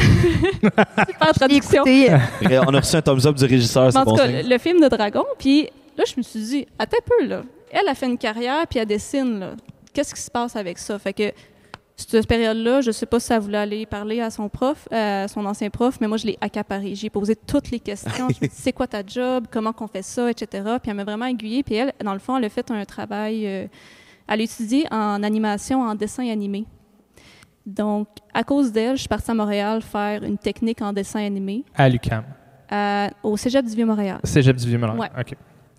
Super traduction. Et on a reçu un thumbs up du régisseur, c'est en bon tout cas, signe. le film de Dragon, puis là, je me suis dit, attends un peu, là. Elle a fait une carrière, puis elle dessine, là. Qu'est-ce qui se passe avec ça? Fait que cette période-là, je sais pas si elle voulait aller parler à son prof, à son ancien prof, mais moi, je l'ai accaparé. J'ai posé toutes les questions. Je me suis dit, c'est quoi ta job? Comment qu'on fait ça? Etc. Puis elle m'a vraiment aiguillée. Puis elle, dans le fond, elle a fait un travail... Euh, elle a étudié en animation, en dessin animé. Donc, à cause d'elle, je suis partie à Montréal faire une technique en dessin animé. À l'U Q A M. À, au Cégep du Vieux-Montréal. Cégep du Vieux-Montréal, ouais. OK.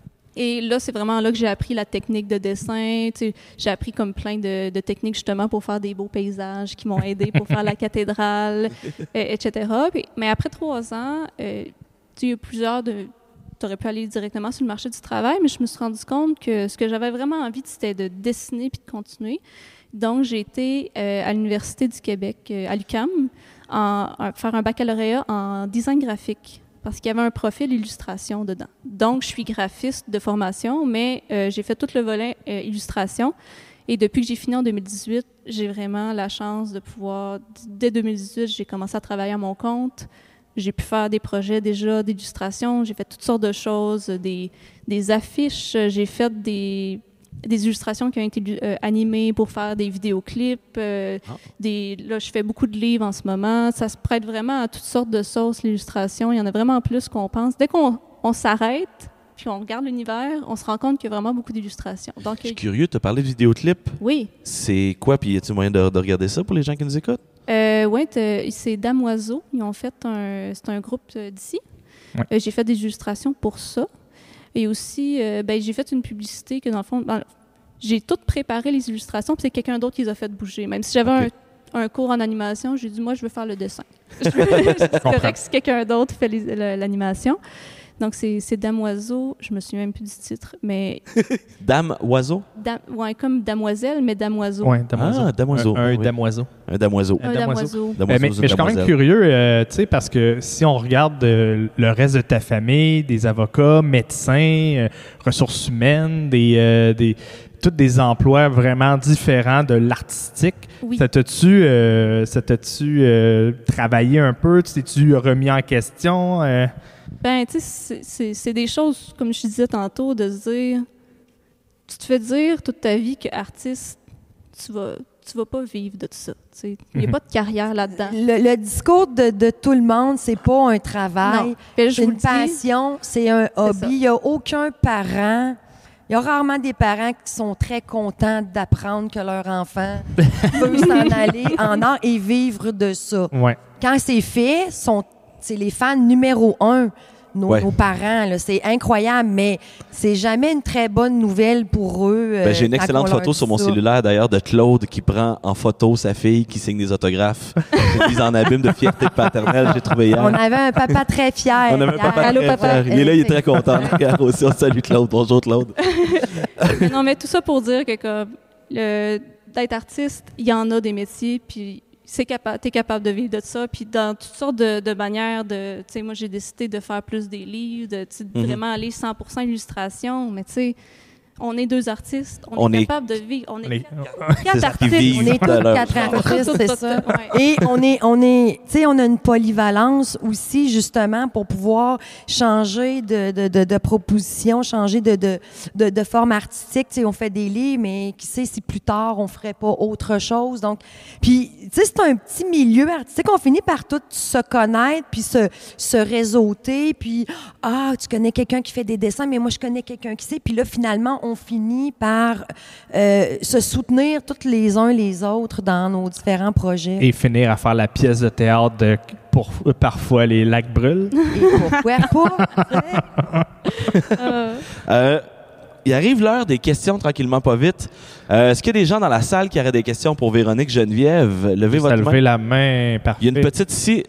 Et là, c'est vraiment là que j'ai appris la technique de dessin. Tu sais, j'ai appris comme plein de, de techniques justement pour faire des beaux paysages qui m'ont aidé pour faire la cathédrale, et, etc. Puis, mais après trois ans, euh, tu sais, plusieurs de... Tu aurais pu aller directement sur le marché du travail, mais je me suis rendu compte que ce que j'avais vraiment envie, c'était de dessiner puis de continuer. Donc, j'ai été euh, à l'Université du Québec, euh, à l'U Q A M, en, en, faire un baccalauréat en design graphique, parce qu'il y avait un profil illustration dedans. Donc, je suis graphiste de formation, mais euh, j'ai fait tout le volet euh, illustration. Et depuis que j'ai fini en deux mille dix-huit, j'ai vraiment la chance de pouvoir... Dès deux mille dix-huit, j'ai commencé à travailler à mon compte. J'ai pu faire des projets déjà d'illustration. J'ai fait toutes sortes de choses, des, des affiches. J'ai fait des... des illustrations qui ont été euh, animées pour faire des vidéoclips. Euh, ah. des, là, je fais beaucoup de livres en ce moment. Ça se prête vraiment à toutes sortes de sauces, l'illustration. Il y en a vraiment plus qu'on pense. Dès qu'on on s'arrête, puis on regarde l'univers, on se rend compte qu'il y a vraiment beaucoup d'illustrations. Donc, je suis curieux, tu as parlé de vidéoclips. Oui. C'est quoi, puis y a-t-il moyen de, de regarder ça pour les gens qui nous écoutent? Euh, oui, c'est Damoiseau. Ils ont fait un... C'est un groupe d'ici. Ouais. Euh, j'ai fait des illustrations pour ça. Et aussi, euh, ben, j'ai fait une publicité que, dans le fond, ben, j'ai tout préparé les illustrations, puis c'est quelqu'un d'autre qui les a fait bouger. Même si j'avais okay. un, un cours en animation, j'ai dit, moi, je veux faire le dessin. C'est correct si quelqu'un d'autre fait l'animation. Donc, c'est Damoiseau. Je me souviens même plus du titre, mais... Dame Oiseau? Dam, ouais, comme Damoiselle, mais Damoiseau. Oui, Damoiseau. Ah, Damoiseau. Un, un oui. Damoiseau. Un Damoiseau. Un Damoiseau. Euh, mais, mais je suis quand même curieux, euh, tu sais, parce que si on regarde euh, le reste de ta famille, des avocats, médecins, euh, ressources humaines, des... Euh, des tous des emplois vraiment différents de l'artistique. Oui. Ça t'a-tu euh, ça t'a-tu euh, travaillé un peu? Tu t'es-tu remis en question? Euh? Ben, tu sais, c'est des choses, comme je disais tantôt, de se dire... Tu te fais dire toute ta vie qu'artiste, tu vas... tu vas pas vivre de ça. Il n'y a mm-hmm. pas de carrière là-dedans. Le, le discours de, de tout le monde, c'est pas un travail, c'est une passion, c'est un hobby. Il n'y a aucun parent... Il y a rarement des parents qui sont très contents d'apprendre que leur enfant peut s'en aller en art et vivre de ça. Ouais. Quand c'est fait, c'est les fans numéro un, nos, ouais. nos parents. C'est incroyable, mais c'est jamais une très bonne nouvelle pour eux. Ben, J'ai une excellente photo sur mon ça. cellulaire, d'ailleurs, de Claude qui prend en photo sa fille qui signe des autographes. Une mise en abîme de fierté paternelle, j'ai trouvé hier. On avait un papa très fier. On avait un papa Allô, très papa. fier. Il est là, il est très content. Regarde aussi, on salue Claude. Bonjour, Claude. Non, mais tout ça pour dire que comme d'être artiste, il y en a des métiers, puis c'est capa t'es capable de vivre de ça, puis dans toutes sortes de, de manières de, tu sais, moi j'ai décidé de faire plus des livres, de mm-hmm. vraiment aller cent pour cent illustration, mais tu sais, on est deux artistes, on, On est, est- capable de vivre. On est, On est- quatre, quatre C'est ça qui artistes. vivent. On est tout à tous l'heure. quatre artistes, c'est ça. Ouais. Et on est, on est, tu sais, on a une polyvalence aussi, justement, pour pouvoir changer de, de, de, de proposition, changer de, de, de, de forme artistique. Tu sais, on fait des livres, mais qui sait si plus tard, on ferait pas autre chose. Donc, puis, tu sais, c'est un petit milieu artistique. On finit par tout se connaître, puis se, se réseauter, puis, ah, tu connais quelqu'un qui fait des dessins, mais moi, je connais quelqu'un qui sait. Puis là, finalement, on finit par euh, se soutenir tous les uns les autres dans nos différents projets. Et finir à faire la pièce de théâtre de pour parfois les lacs brûlent. Et pourquoi pas? Euh, Euh, il arrive l'heure des questions tranquillement pas vite. Euh, Est-ce qu'il y a des gens dans la salle qui auraient des questions pour Véronique Geneviève? Levez Juste à votre lever main. la main, parfait. Il y a une petite ici.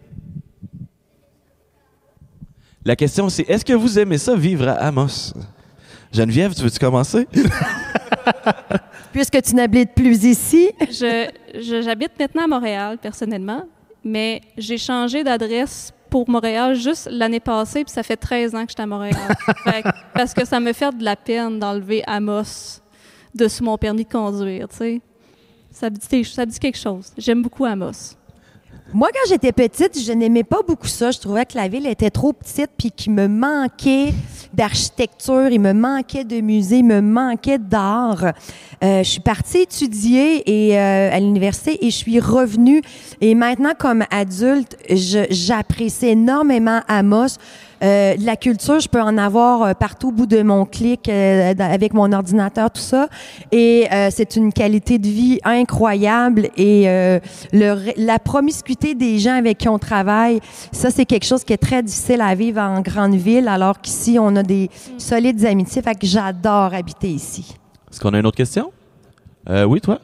La question, c'est est-ce que vous aimez ça vivre à Amos? Geneviève, tu veux-tu commencer? Puisque tu n'habites plus ici, je, je- j'habite maintenant à Montréal, personnellement, mais j'ai changé d'adresse pour Montréal juste l'année passée, puis ça fait treize ans que je suis à Montréal. Fait que- parce que ça me fait de la peine d'enlever Amos de sous mon permis de conduire, tu sais. Ça me dit, ça me dit quelque chose. J'aime beaucoup Amos. moi, quand j'étais petite, je n'aimais pas beaucoup ça. Je trouvais que la ville était trop petite puis qu'il me manquait d'architecture, il me manquait de musée, il me manquait d'art. Euh, je suis partie étudier et, euh, à l'université et je suis revenue. Et maintenant, comme adulte, je- j'apprécie énormément Amos. Euh, de la culture, je peux en avoir euh, partout au bout de mon clic, euh, dans- avec mon ordinateur, tout ça. Et euh, c'est une qualité de vie incroyable. Et euh, le, ré- la promiscuité des gens avec qui on travaille, ça, c'est quelque chose qui est très difficile à vivre en grande ville, alors qu'ici, on a des solides amitiés. Fait que j'adore habiter ici. Est-ce qu'on a une autre question? Euh, oui, toi?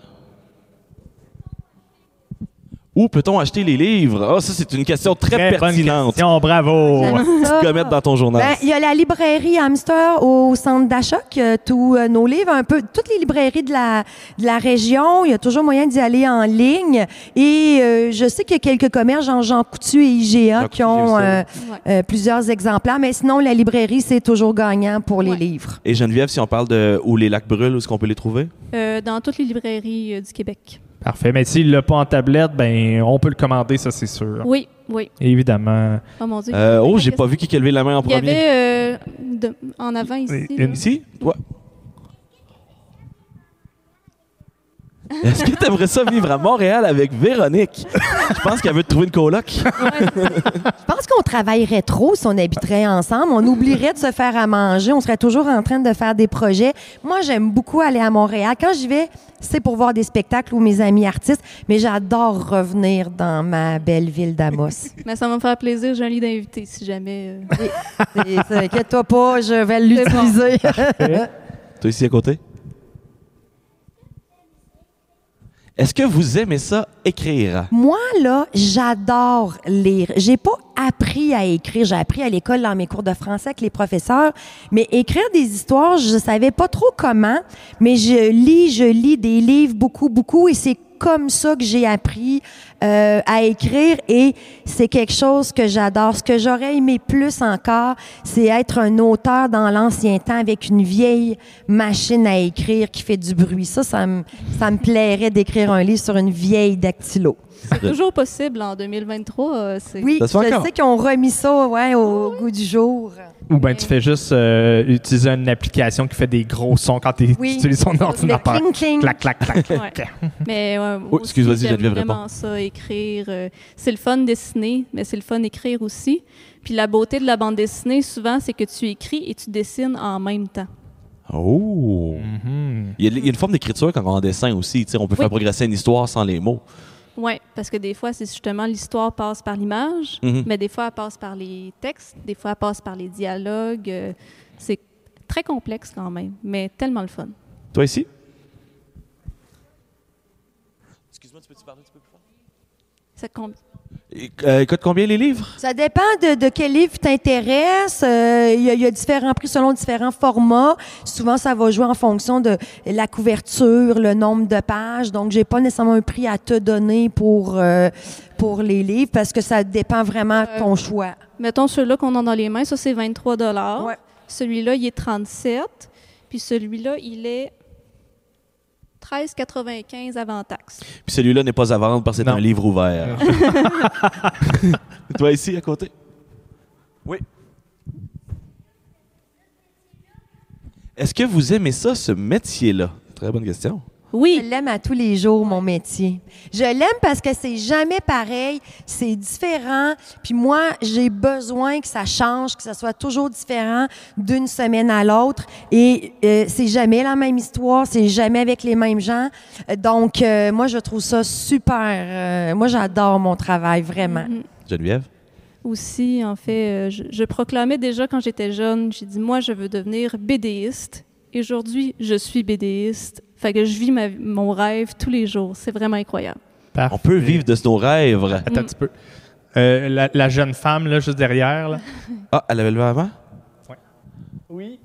Où peut-on acheter les livres? Ah, ça, c'est une question très, Très bonne pertinente. question, bravo. J'aime ça. Tu peux mettre dans ton journal. Ben, il y a la librairie Hamster au centre d'achat qui a tous euh, nos livres, un peu toutes les librairies de la de la région. Il y a toujours moyen d'y aller en ligne. Et euh, je sais qu'il y a quelques commerces, genre Jean Coutu et I G A, Jean qui Coutu, ont j'ai vu euh, euh, plusieurs exemplaires. Mais sinon, la librairie, c'est toujours gagnant pour les Ouais. livres. Et Geneviève, si on parle de où les lacs brûlent, où est-ce qu'on peut les trouver? Euh, dans toutes les librairies euh, du Québec. Parfait. Mais s'il l'a pas en tablette, ben on peut le commander, ça c'est sûr. Oui, oui. Évidemment. Oh mon Dieu. Euh, oh, j'ai pas vu qui a levé la main en Il y premier. avait euh, de- en avant ici. Une- là. Ici? Toi? Est-ce que tu aimerais ça vivre à Montréal avec Véronique? Je pense qu'elle veut te trouver une coloc. Je pense qu'on travaillerait trop si on habiterait ensemble. On oublierait de se faire à manger. On serait toujours en train de faire des projets. Moi, j'aime beaucoup aller à Montréal. Quand j'y vais, c'est pour voir des spectacles ou mes amis artistes, mais j'adore revenir dans ma belle ville d'Amos. Mais ça va me faire plaisir, j'ai un lit d'invité si jamais. euh, Et ça, inquiète-toi pas, je vais l'utiliser. Toi ici à côté? Est-ce que vous aimez ça écrire? Moi, là, j'adore lire. J'ai pas appris à écrire. J'ai appris à l'école dans mes cours de français avec les professeurs. Mais écrire des histoires, je savais pas trop comment. Mais je lis, je lis des livres beaucoup, beaucoup. Et c'est comme ça que j'ai appris euh, à écrire. Et c'est quelque chose que j'adore. Ce que j'aurais aimé plus encore, c'est être un auteur dans l'ancien temps avec une vieille machine à écrire qui fait du bruit. Ça, ça me, ça me plairait d'écrire un livre sur une vieille dactylo. C'est toujours possible en deux mille vingt-trois. euh, c'est... Oui, Ça se fait je encore? sais qu'ils ont remis ça ouais, au goût du jour. Ou ben tu fais juste euh, utiliser une application qui fait des gros sons quand tu Oui. utilises ton Le ordinateur. cling cling. Clac, clac, clac. Ouais. Mais euh, Oh, aussi, excuse, vas-y, j'aime Geneviève, vraiment ça, écrire. euh, c'est le fun dessiner, mais c'est le fun écrire aussi. Puis la beauté de la bande dessinée, souvent, c'est que tu écris et tu dessines en même temps. Oh! Mhm. Il y, a, il y a une forme d'écriture quand on en dessin aussi. Tu sais, on peut Oui. faire progresser une histoire sans les mots. Oui, parce que des fois, c'est justement l'histoire passe par l'image, Mhm. mais des fois, elle passe par les textes, des fois, elle passe par les dialogues. euh, c'est très complexe quand même, mais tellement le fun. Toi ici? Excuse-moi, tu peux-tu parler un petit peu plus fort? Ça com- Et, euh, coûte combien les livres? Ça dépend de, de quel livre t'intéresse. Euh, Il y, a- il y a différents prix selon différents formats. Souvent, ça va jouer en fonction de la couverture, le nombre de pages. Donc, j'ai pas nécessairement un prix à te donner pour, euh, pour les livres parce que ça dépend vraiment de ton choix. Mettons ceux-là qu'on a dans les mains, ça, c'est vingt-trois dollars. Ouais. Celui-là, il est trente-sept. Puis celui-là, il est treize quatre-vingt-quinze avant taxe. Puis celui-là n'est pas à vendre parce que c'est Non. un livre ouvert. Toi, ici, à côté? Oui. Est-ce que vous aimez ça, ce métier-là? Très bonne question. Je Oui, l'aime à tous les jours, mon métier. Je l'aime parce que c'est jamais pareil, c'est différent. Puis moi, j'ai besoin que ça change, que ça soit toujours différent d'une semaine à l'autre. Et euh, c'est jamais la même histoire, c'est jamais avec les mêmes gens. Euh, Donc, euh, moi, je trouve ça super. Euh, moi, j'adore mon travail, vraiment. Mhm. Geneviève? Aussi, en fait, euh, je, je proclamais déjà quand j'étais jeune, j'ai dit, moi, je veux devenir bédéiste. Et aujourd'hui, je suis bédéiste. Fait que je vis ma- mon rêve tous les jours. C'est vraiment incroyable. Parfait. On peut vivre de nos rêves. Attends un petit peu. Euh, la, la jeune femme, là, juste derrière. Là. Ah, elle avait levé avant? Oui.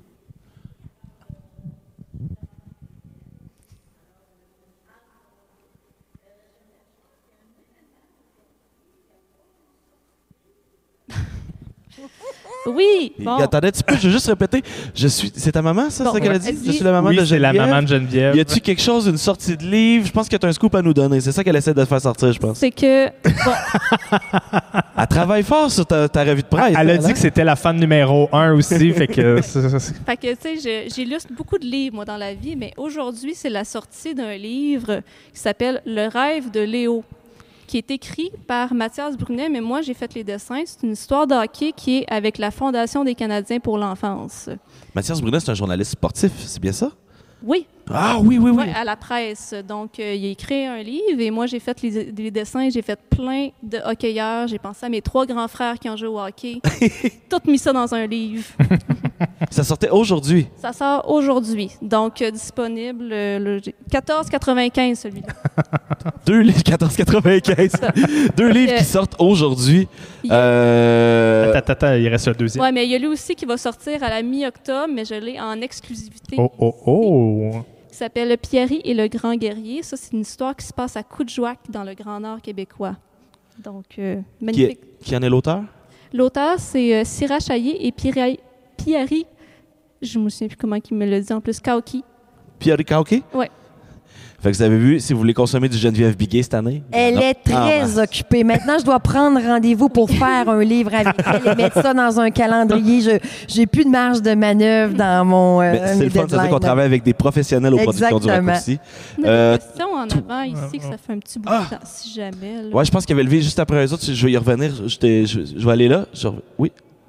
Oui, bon. Attendez un petit peu, je vais juste répéter. Je suis. C'est ta maman, ça, Bon, c'est ça qu'elle a ouais. dit? Je suis la maman Oui, de c'est la Geneviève. maman de Geneviève. Y a-tu quelque chose, une sortie de livre? Je pense que tu as un scoop à nous donner. C'est ça qu'elle essaie de faire sortir, je pense. C'est que, bon, Elle travaille fort sur ta, ta revue de presse. Elle a hein, dit que c'était la fan numéro un aussi, fait que... c'est- c'est- fait que, tu sais, je- j'illustre beaucoup de livres, moi, dans la vie, mais aujourd'hui, c'est la sortie d'un livre qui s'appelle Le rêve de Léo, qui est écrit par Mathias Brunet, mais moi, j'ai fait les dessins. C'est une histoire de hockey qui est avec la Fondation des Canadiens pour l'enfance. Mathias Brunet, c'est un journaliste sportif, c'est bien ça? Oui, Ah oui, oui, oui. ouais, à la presse. Donc, euh, il a écrit un livre et moi, j'ai fait les, les dessins. J'ai fait plein de hockeyeurs. J'ai pensé à mes trois grands frères qui ont joué au hockey. Tout mis ça dans un livre. Ça sortait aujourd'hui. Ça sort aujourd'hui. Donc, euh, disponible euh, le quatorze quatre-vingt-quinze, celui-là. Deux livres, quatorze quatre-vingt-quinze. Deux livres Euh, qui sortent aujourd'hui. il y a- Euh... Attends, attends, attends, il reste un deuxième. Oui, mais il y a lui aussi qui va sortir à la mi-octobre, mais je l'ai en exclusivité. Oh, oh, oh! Qui s'appelle Pierry et le grand guerrier. Ça, c'est une histoire qui se passe à Coudjouac, dans le Grand Nord québécois. Donc, euh, Qui, magnifique. est- qui en est l'auteur? L'auteur, c'est euh, Syrah Chaillé et Pierry, Pierry, je ne me souviens plus comment il me l'a dit en plus, Kauki. Pierre Kauke? Ouais. Fait que vous avez vu, si vous voulez consommer du Geneviève Biguet cette année. Elle non. est très Ah, occupée. Maintenant, je dois prendre rendez-vous pour faire un livre avec elle et mettre ça dans un calendrier. Je j'ai plus de marge de manœuvre dans mon euh, ben, c'est mes le fun, ça veut dire qu'on deadlines. travaille avec des professionnels aux productions du Exactement. raccourci. On a Euh, des questions en avant ici, que ça fait un petit bout Ah! de temps, si jamais. là. Ouais, je pense qu'il y avait levé juste après eux autres. Je vais y revenir. Je, t'ai- je- je vais aller là. Je re- Oui.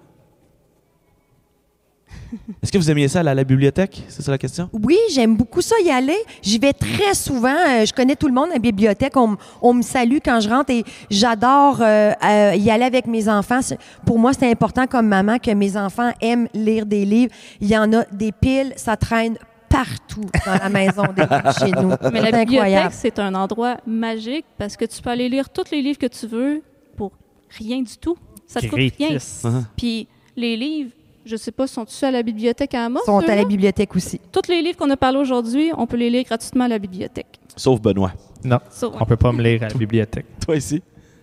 Est-ce que vous aimiez ça aller à la bibliothèque? C'est ça la question? Oui, j'aime beaucoup ça y aller. J'y vais très souvent. Euh, je connais tout le monde à la bibliothèque. On, m- on me salue quand je rentre et j'adore euh, euh, y aller avec mes enfants. C'est- Pour moi, c'est important comme maman que mes enfants aiment lire des livres. Il y en a des piles, ça traîne partout dans la maison des livres chez nous. Mais la C'est bibliothèque, incroyable. c'est un endroit magique parce que tu peux aller lire tous les livres que tu veux pour rien du tout. Ça te coûte rien. Gratis. Uh-huh. Puis les livres, je sais pas, sont-ils à la bibliothèque à Amos? Ils sont à ceux-là? la bibliothèque aussi. Tous les livres qu'on a parlé aujourd'hui, on peut les lire gratuitement à la bibliothèque. Sauf Benoît. Non, Ça, ouais. on peut pas me lire à la bibliothèque. Toi ici?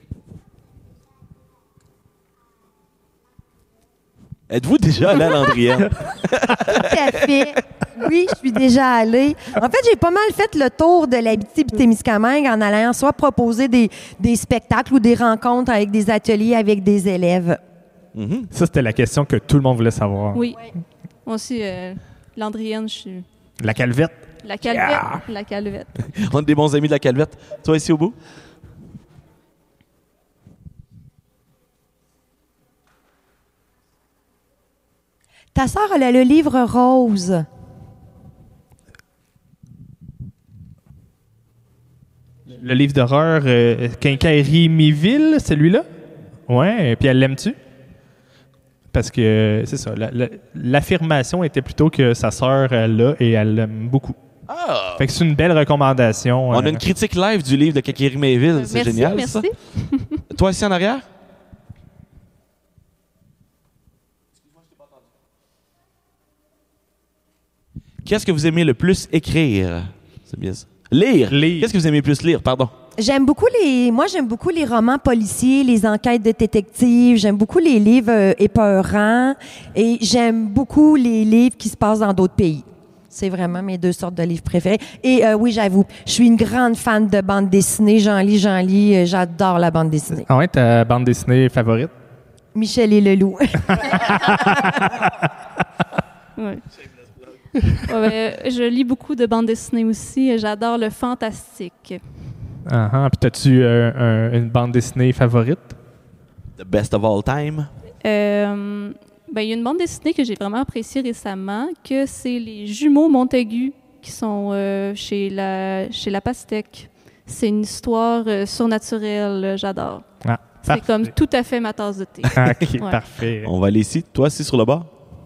Êtes-vous déjà allé à Landrienne? Tout à fait. Oui, je suis déjà allée. En fait, j'ai pas mal fait le tour de l'Abitibi-Témiscamingue en allant soit proposer des, des spectacles ou des rencontres avec des ateliers avec des élèves. Mhm. Ça, c'était la question que tout le monde voulait savoir. Oui. Moi aussi, euh, Landrienne, je suis... La calvette. La calvette. Yeah. La calvette. On est des bons amis de la Calvette. Toi ici au bout? Ta sœur, elle a le livre rose. Le livre d'horreur euh, Quincaillerie Miville, celui-là? Ouais, puis elle l'aime-tu? Parce que, euh, c'est ça, la- la- l'affirmation était plutôt que sa sœur, elle l'a et elle l'aime beaucoup. Ah! Fait que c'est une belle recommandation. On a euh, une critique live du livre de Kakiri Mayville. C'est Merci, génial, merci. ça. Toi ici en arrière? Qu'est-ce que vous aimez le plus écrire? C'est bien ça. Lire. Lire. Qu'est-ce que vous aimez le plus lire? Pardon. J'aime beaucoup les. Moi, j'aime beaucoup les romans policiers, les enquêtes de détectives. J'aime beaucoup les livres euh, épeurants et j'aime beaucoup les livres qui se passent dans d'autres pays. C'est vraiment mes deux sortes de livres préférés. Et euh, oui, j'avoue, je suis une grande fan de bande dessinée. J'en lis, j'en lis. euh, J'adore la bande dessinée. Ah ouais, ta bande dessinée favorite? Michel et le loup. Ouais. Ouais, ben, je lis beaucoup de bandes dessinées aussi. J'adore le fantastique. Ah ah, puis t'as-tu euh, un- une bande dessinée favorite? The best of all time. Euh, ben, il y a une bande dessinée que j'ai vraiment appréciée récemment, que c'est les jumeaux Montaigu qui sont euh, chez la chez la Pastèque. C'est une histoire euh, surnaturelle, euh, j'adore. Ah, C'est parfait. comme tout à fait ma tasse de thé. Ah, OK, Ouais. parfait. On va aller ici. Toi, ici, sur le bas.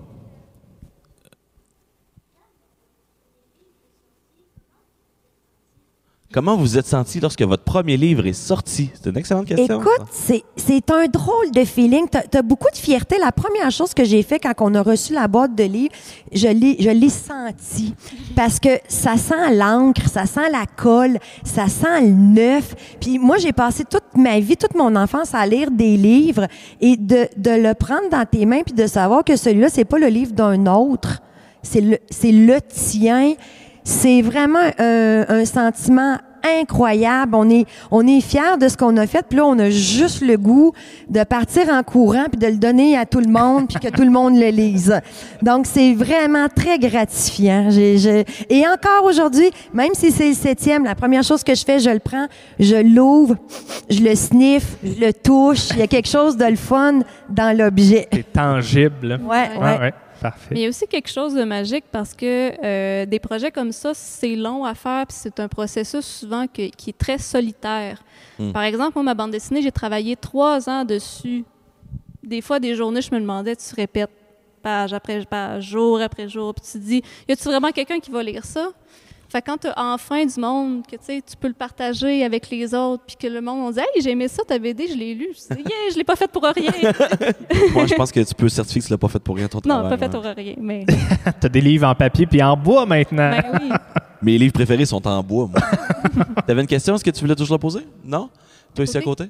Comment vous vous êtes senti lorsque votre premier livre est sorti? C'est une excellente question. Écoute, c'est, c'est un drôle de feeling. Tu as beaucoup de fierté. La première chose que j'ai fait quand on a reçu la boîte de livres, je l'ai, je l'ai senti. Parce que ça sent l'encre, ça sent la colle, ça sent le neuf. Puis moi, j'ai passé toute ma vie, toute mon enfance à lire des livres et de, de le prendre dans tes mains puis de savoir que celui-là, c'est pas le livre d'un autre. C'est le, c'est le tien. C'est vraiment un, un sentiment incroyable. On est, on est fiers de ce qu'on a fait. Puis là, on a juste le goût de partir en courant puis de le donner à tout le monde puis que tout le monde le lise. Donc, c'est vraiment très gratifiant. J'ai, j'ai... Et encore aujourd'hui, même si c'est le septième, la première chose que je fais, je le prends, je l'ouvre, je le sniffe, je le touche. Il y a quelque chose de le fun dans l'objet. C'est tangible. là. Ouais, Ouais, ouais. ouais, parfait. Mais il y a aussi quelque chose de magique parce que euh, des projets comme ça, c'est long à faire puis c'est un processus souvent que- qui est très solitaire. Mm. Par exemple, moi, ma bande dessinée, j'ai travaillé trois ans dessus. Des fois, des journées, je me demandais, tu répètes page après page, jour après jour, puis tu te dis, y a-tu vraiment quelqu'un qui va lire ça? Fait que quand tu as enfin du monde, que tu sais, tu peux le partager avec les autres, puis que le monde on dit, hey, j'ai aimé ça, ta B D, je l'ai lu. Je dis, yeah, je l'ai pas faite pour rien. Moi, je pense que tu peux certifier que tu l'as pas fait pour rien, ton non, travail. pas faite ouais. pour rien, mais T'as des livres en papier puis en bois maintenant. ben oui. Mes livres préférés sont en bois, moi. T'avais une question? Est-ce que tu voulais toujours la poser? Non? Toi, ici à côté?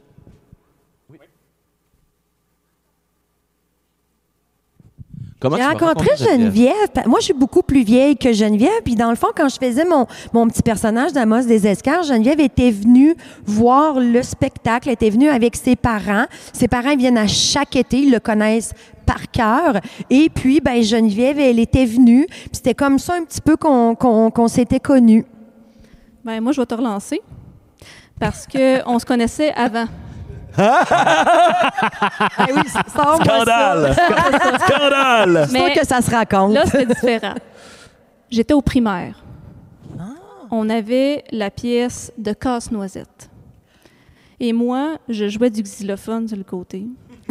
Comment J'ai tu m'as rencontré rencontré Geneviève. Pa- Moi, je suis beaucoup plus vieille que Geneviève. Puis, dans le fond, quand je faisais mon, mon petit personnage d'Amos des Escarres, Geneviève était venue voir le spectacle. Elle était venue avec ses parents. Ses parents ils viennent à chaque été. Ils le connaissent par cœur. Et puis, ben Geneviève, elle était venue. Puis, c'était comme ça un petit peu qu'on, qu'on, qu'on s'était connus. Ben, moi, je vais te relancer parce qu'on se connaissait avant. Ah oui, sors-moi Scandale! ça. Scandale! C'est sûr que ça se raconte. Là, c'était différent. J'étais au primaire. On avait la pièce de Casse-Noisette. Et moi, je jouais du xylophone sur le côté.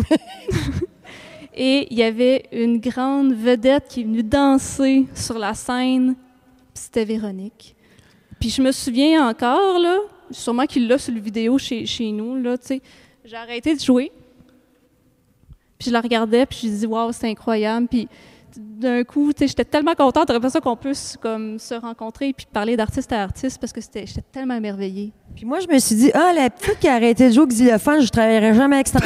Et il y avait une grande vedette qui est venue danser sur la scène. Puis c'était Véronique. Puis je me souviens encore, là, sûrement qu'il l'a sur le vidéo chez, chez nous, là, tu sais. J'ai arrêté de jouer. Puis je la regardais, puis je me dis, waouh, c'est incroyable. Puis d'un coup, tu sais, j'étais tellement contente. Après ça, qu'on puisse comme, se rencontrer puis parler d'artiste à artiste parce que c'était, j'étais tellement émerveillée. Puis moi, je me suis dit, ah, la petite qui a arrêté de jouer au xylophone, je travaillerai jamais avec cette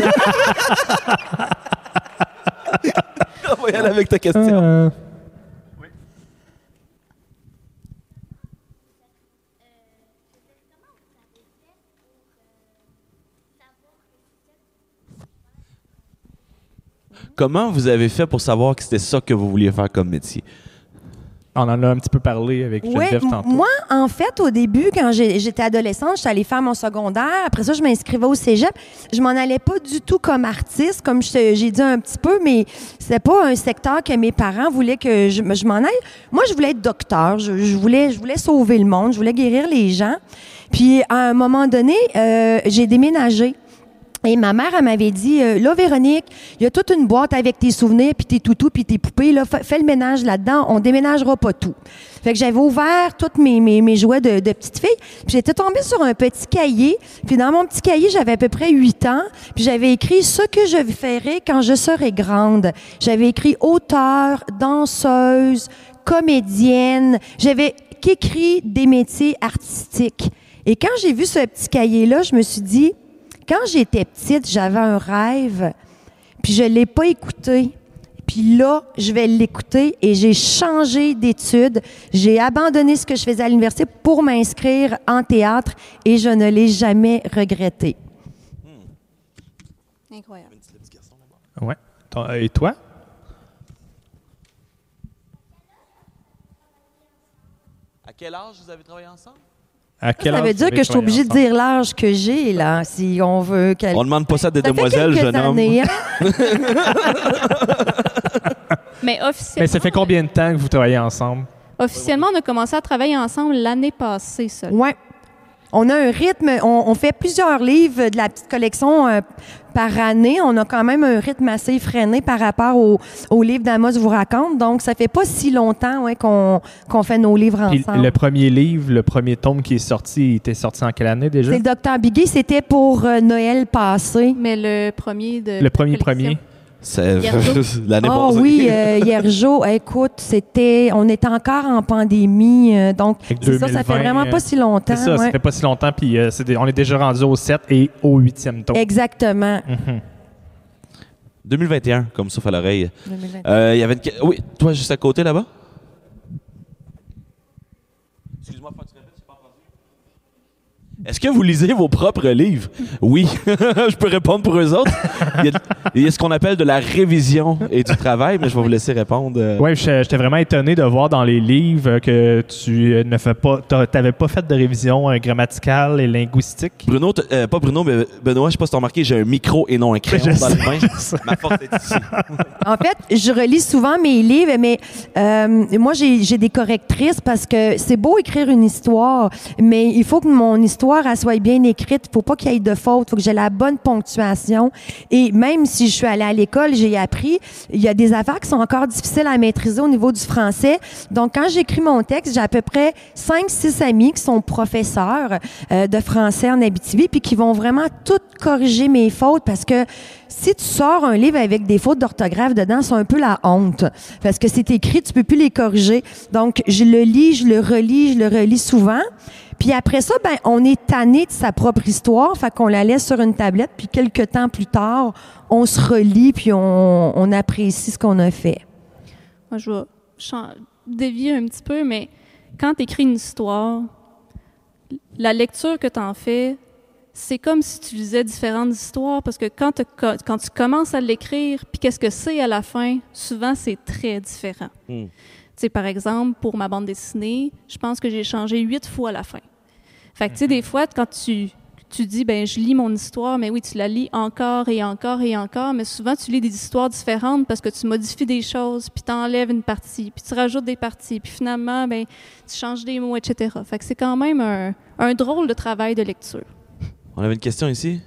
On va y aller avec ta question. Euh, Comment vous avez fait pour savoir que c'était ça que vous vouliez faire comme métier? on en a un petit peu parlé avec Oui, Geneviève m- tantôt. moi, en fait, au début, quand j'ai- j'étais adolescente, j'étais allée faire mon secondaire. Après ça, je m'inscrivais au cégep. Je m'en allais pas du tout comme artiste, comme je te- j'ai dit un petit peu, mais c'était pas un secteur que mes parents voulaient que je, me- je m'en aille. Moi, je voulais être docteur. Je, je voulais, je voulais sauver le monde. Je voulais guérir les gens. Puis, à un moment donné, euh, j'ai déménagé. Et ma mère, elle m'avait dit, euh, là, Véronique, il y a toute une boîte avec tes souvenirs, puis tes toutous, puis tes poupées. Là, fais, fais le ménage là-dedans. On déménagera pas tout. Fait que j'avais ouvert tous mes, mes, mes jouets de, de petite fille. Puis j'étais tombée sur un petit cahier. Puis dans mon petit cahier, j'avais à peu près huit ans. Puis j'avais écrit ce que je ferai quand je serai grande. J'avais écrit auteur, danseuse, comédienne. J'avais qu'écrit des métiers artistiques. Et quand j'ai vu ce petit cahier-là, je me suis dit, quand j'étais petite, j'avais un rêve, puis je l'ai pas écouté. Puis là, je vais l'écouter et j'ai changé d'études. J'ai abandonné ce que je faisais à l'université pour m'inscrire en théâtre et je ne l'ai jamais regretté. Incroyable. Ouais. Ton- Et toi? À quel âge vous avez travaillé ensemble? À quel Ça âge veut vous dire avez que je suis travaillé obligée de ensemble? dire l'âge que j'ai, là, si on veut qu'elle... On demande pas ça des Ça fait demoiselles, quelques jeune homme. années, hein? Mais Mais officiellement, ça fait combien de temps que vous travaillez ensemble? officiellement, on a commencé à travailler ensemble l'année passée seulement. Oui. On a un rythme, on, on fait plusieurs livres de la petite collection euh, par année. On a quand même un rythme assez effréné par rapport au, au livre d'Amos vous raconte. Donc, ça fait pas si longtemps ouais, qu'on qu'on fait nos livres Puis ensemble. le premier livre, le premier tome qui est sorti, il était sorti en quelle année déjà? C'est le docteur Biguet, c'était pour euh, Noël passé. Mais le premier de Le premier la collection. premier? C'est Hiergeau. l'année Ah passée. oui, euh, Hiergeau, écoute, c'était, on était encore en pandémie, euh, donc Fait que c'est ça, ça fait deux mille vingt, vraiment pas si longtemps. C'est ça, ça ouais. fait pas si longtemps, puis euh, c'est des- on est déjà rendu au sept et au huitième tome. Exactement. Mhm. deux mille vingt et un, comme souffle à l'oreille. deux mille vingt. Euh, Il y avait une... que- Oui, toi, juste à côté, là-bas. Excuse-moi, faut que tu répètes, j'ai pas entendu. Est-ce que vous lisez vos propres livres? Oui. Je peux répondre pour eux autres. Il y a, il y a ce qu'on appelle de la révision et du travail, mais je vais vous laisser répondre. euh. Ouais, je- j'étais vraiment étonné de voir dans les livres que tu euh, ne fais pas, t'a- t'avais pas fait de révision euh, grammaticale et linguistique. Bruno, t- euh, pas Bruno, mais Benoît, je sais pas si t'as remarqué, j'ai un micro et non un crayon Je dans sais, les mains. je sais. Ma force est ici. En fait, je relis souvent mes livres, mais euh, moi, j'ai j'ai des correctrices parce que c'est beau écrire une histoire, mais il faut que mon histoire elle soit bien écrite. Il faut pas qu'il y ait de fautes. Il faut que j'ai la bonne ponctuation. Et même si je suis allée à l'école, j'ai appris, il y a des affaires qui sont encore difficiles à maîtriser au niveau du français. Donc, quand j'écris mon texte, j'ai à peu près cinq, six amis qui sont professeurs euh, de français en Abitibi, puis qui vont vraiment tout corriger mes fautes parce que si tu sors un livre avec des fautes d'orthographe dedans, c'est un peu la honte. Parce que c'est écrit, tu peux plus les corriger. Donc, je le lis, je le relis, je le relis souvent. Puis après ça, ben, on est tanné de sa propre histoire, fait qu'on la laisse sur une tablette, puis quelques temps plus tard, on se relit, puis on, on apprécie ce qu'on a fait. Moi, je vais chan- dévier un petit peu, mais quand tu écris une histoire, la lecture que tu en fais, c'est comme si tu lisais différentes histoires, parce que quand, te- quand tu commences à l'écrire, puis qu'est-ce que c'est à la fin, souvent, c'est très différent. Hmm. Tu sais, par exemple, pour ma bande dessinée, je pense que j'ai changé huit fois à la fin. Fait que, tu sais, des fois, quand tu, tu dis, ben je lis mon histoire, mais oui, tu la lis encore et encore et encore, mais souvent, tu lis des histoires différentes parce que tu modifies des choses, puis tu enlèves une partie, puis tu rajoutes des parties, puis finalement, ben tu changes des mots, et cetera. Fait que c'est quand même un, un drôle de travail de lecture. On avait une question ici.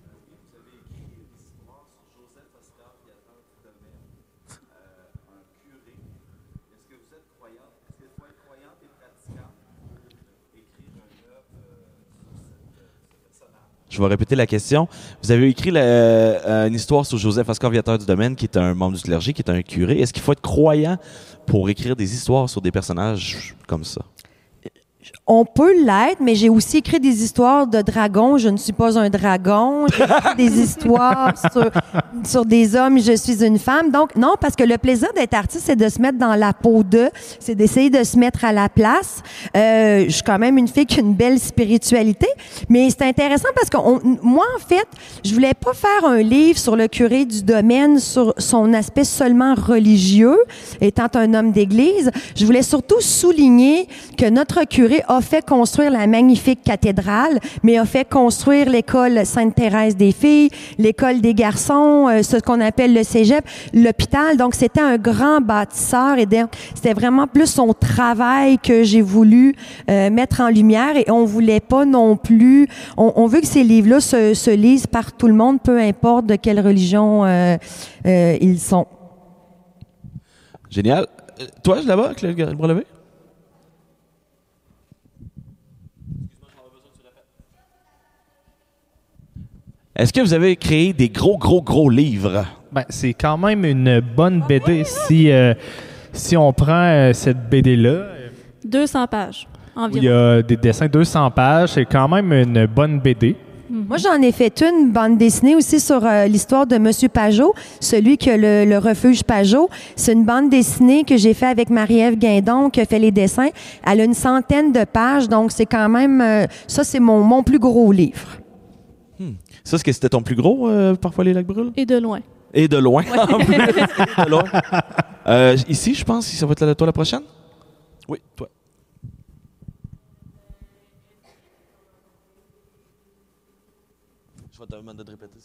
Je vais répéter la question. Vous avez écrit la- euh, une histoire sur Joseph Oscar Viateur du Domaine, qui est un membre du clergé, qui est un curé. Est-ce qu'il faut être croyant pour écrire des histoires sur des personnages comme ça? On peut l'être, mais j'ai aussi écrit des histoires de dragons. Je ne suis pas un dragon. J'ai écrit des histoires sur, sur des hommes. Je suis une femme. Donc, non, parce que le plaisir d'être artiste, c'est de se mettre dans la peau d'eux. C'est d'essayer de se mettre à la place. Euh, je suis quand même une fille qui a une belle spiritualité. Mais c'est intéressant parce que on- moi, en fait, je voulais pas faire un livre sur le curé du domaine, sur son aspect seulement religieux, étant un homme d'église. Je voulais surtout souligner que notre curé a fait construire la magnifique cathédrale, mais a fait construire l'école Sainte-Thérèse des filles, l'école des garçons, euh, ce qu'on appelle le cégep, l'hôpital. Donc, c'était un grand bâtisseur et donc, c'était vraiment plus son travail que j'ai voulu euh, mettre en lumière et on voulait pas non plus... On, on veut que ces livres-là se, se lisent par tout le monde, peu importe de quelle religion euh, euh, ils sont. Génial. Euh, toi, là-bas, avec le, le bras levé? Est-ce que vous avez créé des gros, gros, gros livres? Ben, c'est quand même une bonne B D. Si, euh, si on prend euh, cette B D-là, euh, deux cents pages où environ. il y a des dessins deux cents pages, c'est quand même une bonne B D. Moi, j'en ai fait une bande dessinée aussi sur euh, l'histoire de Monsieur Pajot, celui que le, le refuge Pajot. C'est une bande dessinée que j'ai fait avec Marie-Ève Guindon, qui a fait les dessins. Elle a une centaine de pages, donc c'est quand même... Euh, ça, c'est mon, mon plus gros livre. Hmm. Ça, est-ce que c'était ton plus gros, euh, Parfois les lacs brûlent? Et de loin. Et de loin. En plus. Et de loin. Euh, ici, je pense, ça va être la, toi la prochaine? Oui, toi. Je vais te demander de répéter.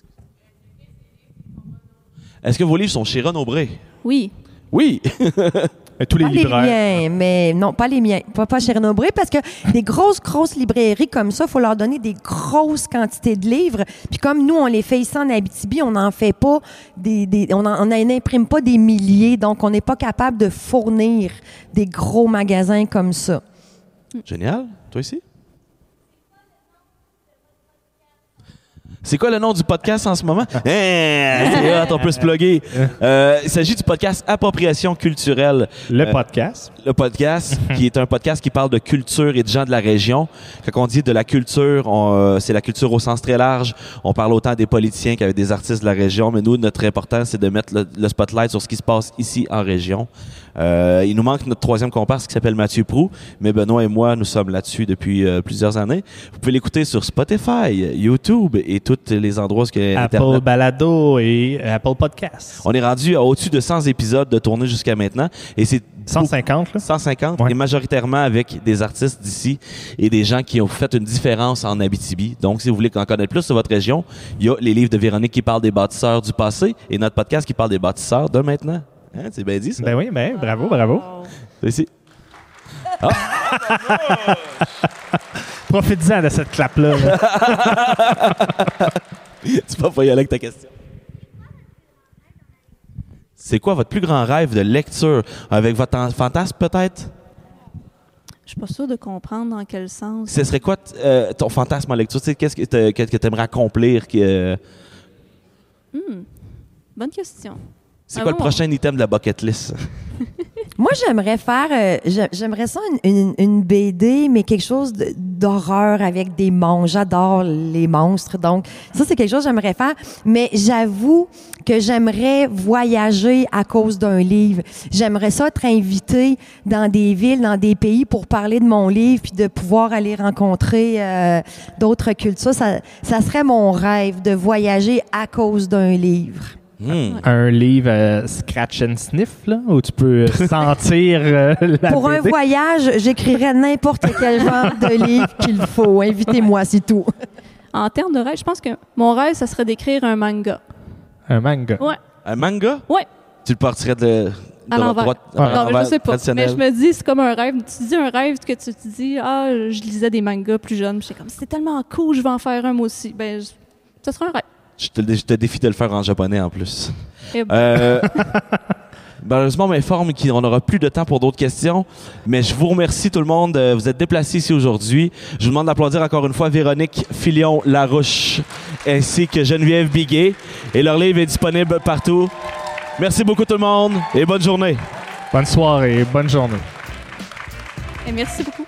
Est-ce que vos livres sont chez Renaud Bré? Oui. Oui. Mais tous les Pas les libraires. miens, mais non, pas les miens. Pas, pas chez Renaud Bré, parce que des grosses, grosses librairies comme ça, il faut leur donner des grosses quantités de livres. Puis comme nous, on les fait ici en Abitibi, on n'en fait pas des... des on n'imprime pas des milliers, donc on n'est pas capable de fournir des gros magasins comme ça. Génial. Toi ici? C'est quoi le nom du podcast en ce moment? Hein, c'est hot, on peut se plugger. Euh, il s'agit du podcast Appropriation culturelle. Le Euh, podcast. Le podcast, qui est un podcast qui parle de culture et de gens de la région. Quand on dit de la culture, on, euh, c'est la culture au sens très large. On parle autant des politiciens qu'avec des artistes de la région, mais nous, notre important, c'est de mettre le, le spotlight sur ce qui se passe ici en région. Euh, il nous manque notre troisième comparse qui s'appelle Mathieu Proulx, mais Benoît et moi, nous sommes là-dessus depuis euh, plusieurs années. Vous pouvez l'écouter sur Spotify, YouTube et tous les endroits où il y a Apple Internet. Balado et Apple Podcast. On est rendu à au-dessus de cent épisodes de tournée jusqu'à maintenant, et c'est cent cinquante, là. cent cinquante, Ouais. et majoritairement avec des artistes d'ici et des gens qui ont fait une différence en Abitibi. Donc, si vous voulez en connaître plus sur votre région, il y a les livres de Véronique qui parlent des bâtisseurs du passé et notre podcast qui parle des bâtisseurs de maintenant. Hein, c'est bien dit, ça? Ben oui, ben bravo, bravo. C'est ici. Profite-en de cette clap-là. là. Tu vas pas y aller avec ta question. C'est quoi votre plus grand rêve de lecture? Avec votre en- fantasme, peut-être? Je suis pas sûre de comprendre dans quel sens. Ce serait quoi t- euh, ton fantasme en lecture? Tu sais, qu'est-ce que tu aimerais accomplir? Que, euh, Hmm. Bonne question. c'est Ah quoi bon? le prochain item de la bucket list? Moi, j'aimerais faire, euh, j'ai- j'aimerais ça une, une, une B D, mais quelque chose de- d'horreur avec des monstres. J'adore les monstres, donc ça c'est quelque chose que j'aimerais faire. Mais j'avoue que j'aimerais voyager à cause d'un livre. J'aimerais ça être invitée dans des villes, dans des pays pour parler de mon livre, puis de pouvoir aller rencontrer euh, d'autres cultures. Ça, ça serait mon rêve de voyager à cause d'un livre. Hmm. Un livre euh, scratch and sniff, là, où tu peux sentir euh, la Pour un B D. voyage, j'écrirais n'importe quel genre de livre qu'il faut. Invitez-moi, c'est tout. En termes de rêve, je pense que mon rêve, ça serait d'écrire un manga. Un manga. Ouais. Un manga? Ouais. Tu le partirais de, de À l'envers. droite Ouais. à Non, mais l'envers, je sais pas. Mais traditionnel? je me dis, c'est comme un rêve. Tu dis un rêve que tu te dis, ah, je lisais des mangas plus jeunes. Puis j'étais comme, c'est tellement cool, je vais en faire un moi aussi. Ben, je- ça sera un rêve. Je te, je te défie de le faire en japonais en plus. Et bon. Euh, malheureusement, on m'informe qu'on n'aura plus de temps pour d'autres questions, mais je vous remercie tout le monde. Euh, Vous êtes déplacés ici aujourd'hui. Je vous demande d'applaudir encore une fois Véronique Filion-Larouche ainsi que Geneviève Biguet. Et leur livre est disponible partout. Merci beaucoup tout le monde et bonne journée. Bonne soirée, bonne journée. Et merci beaucoup.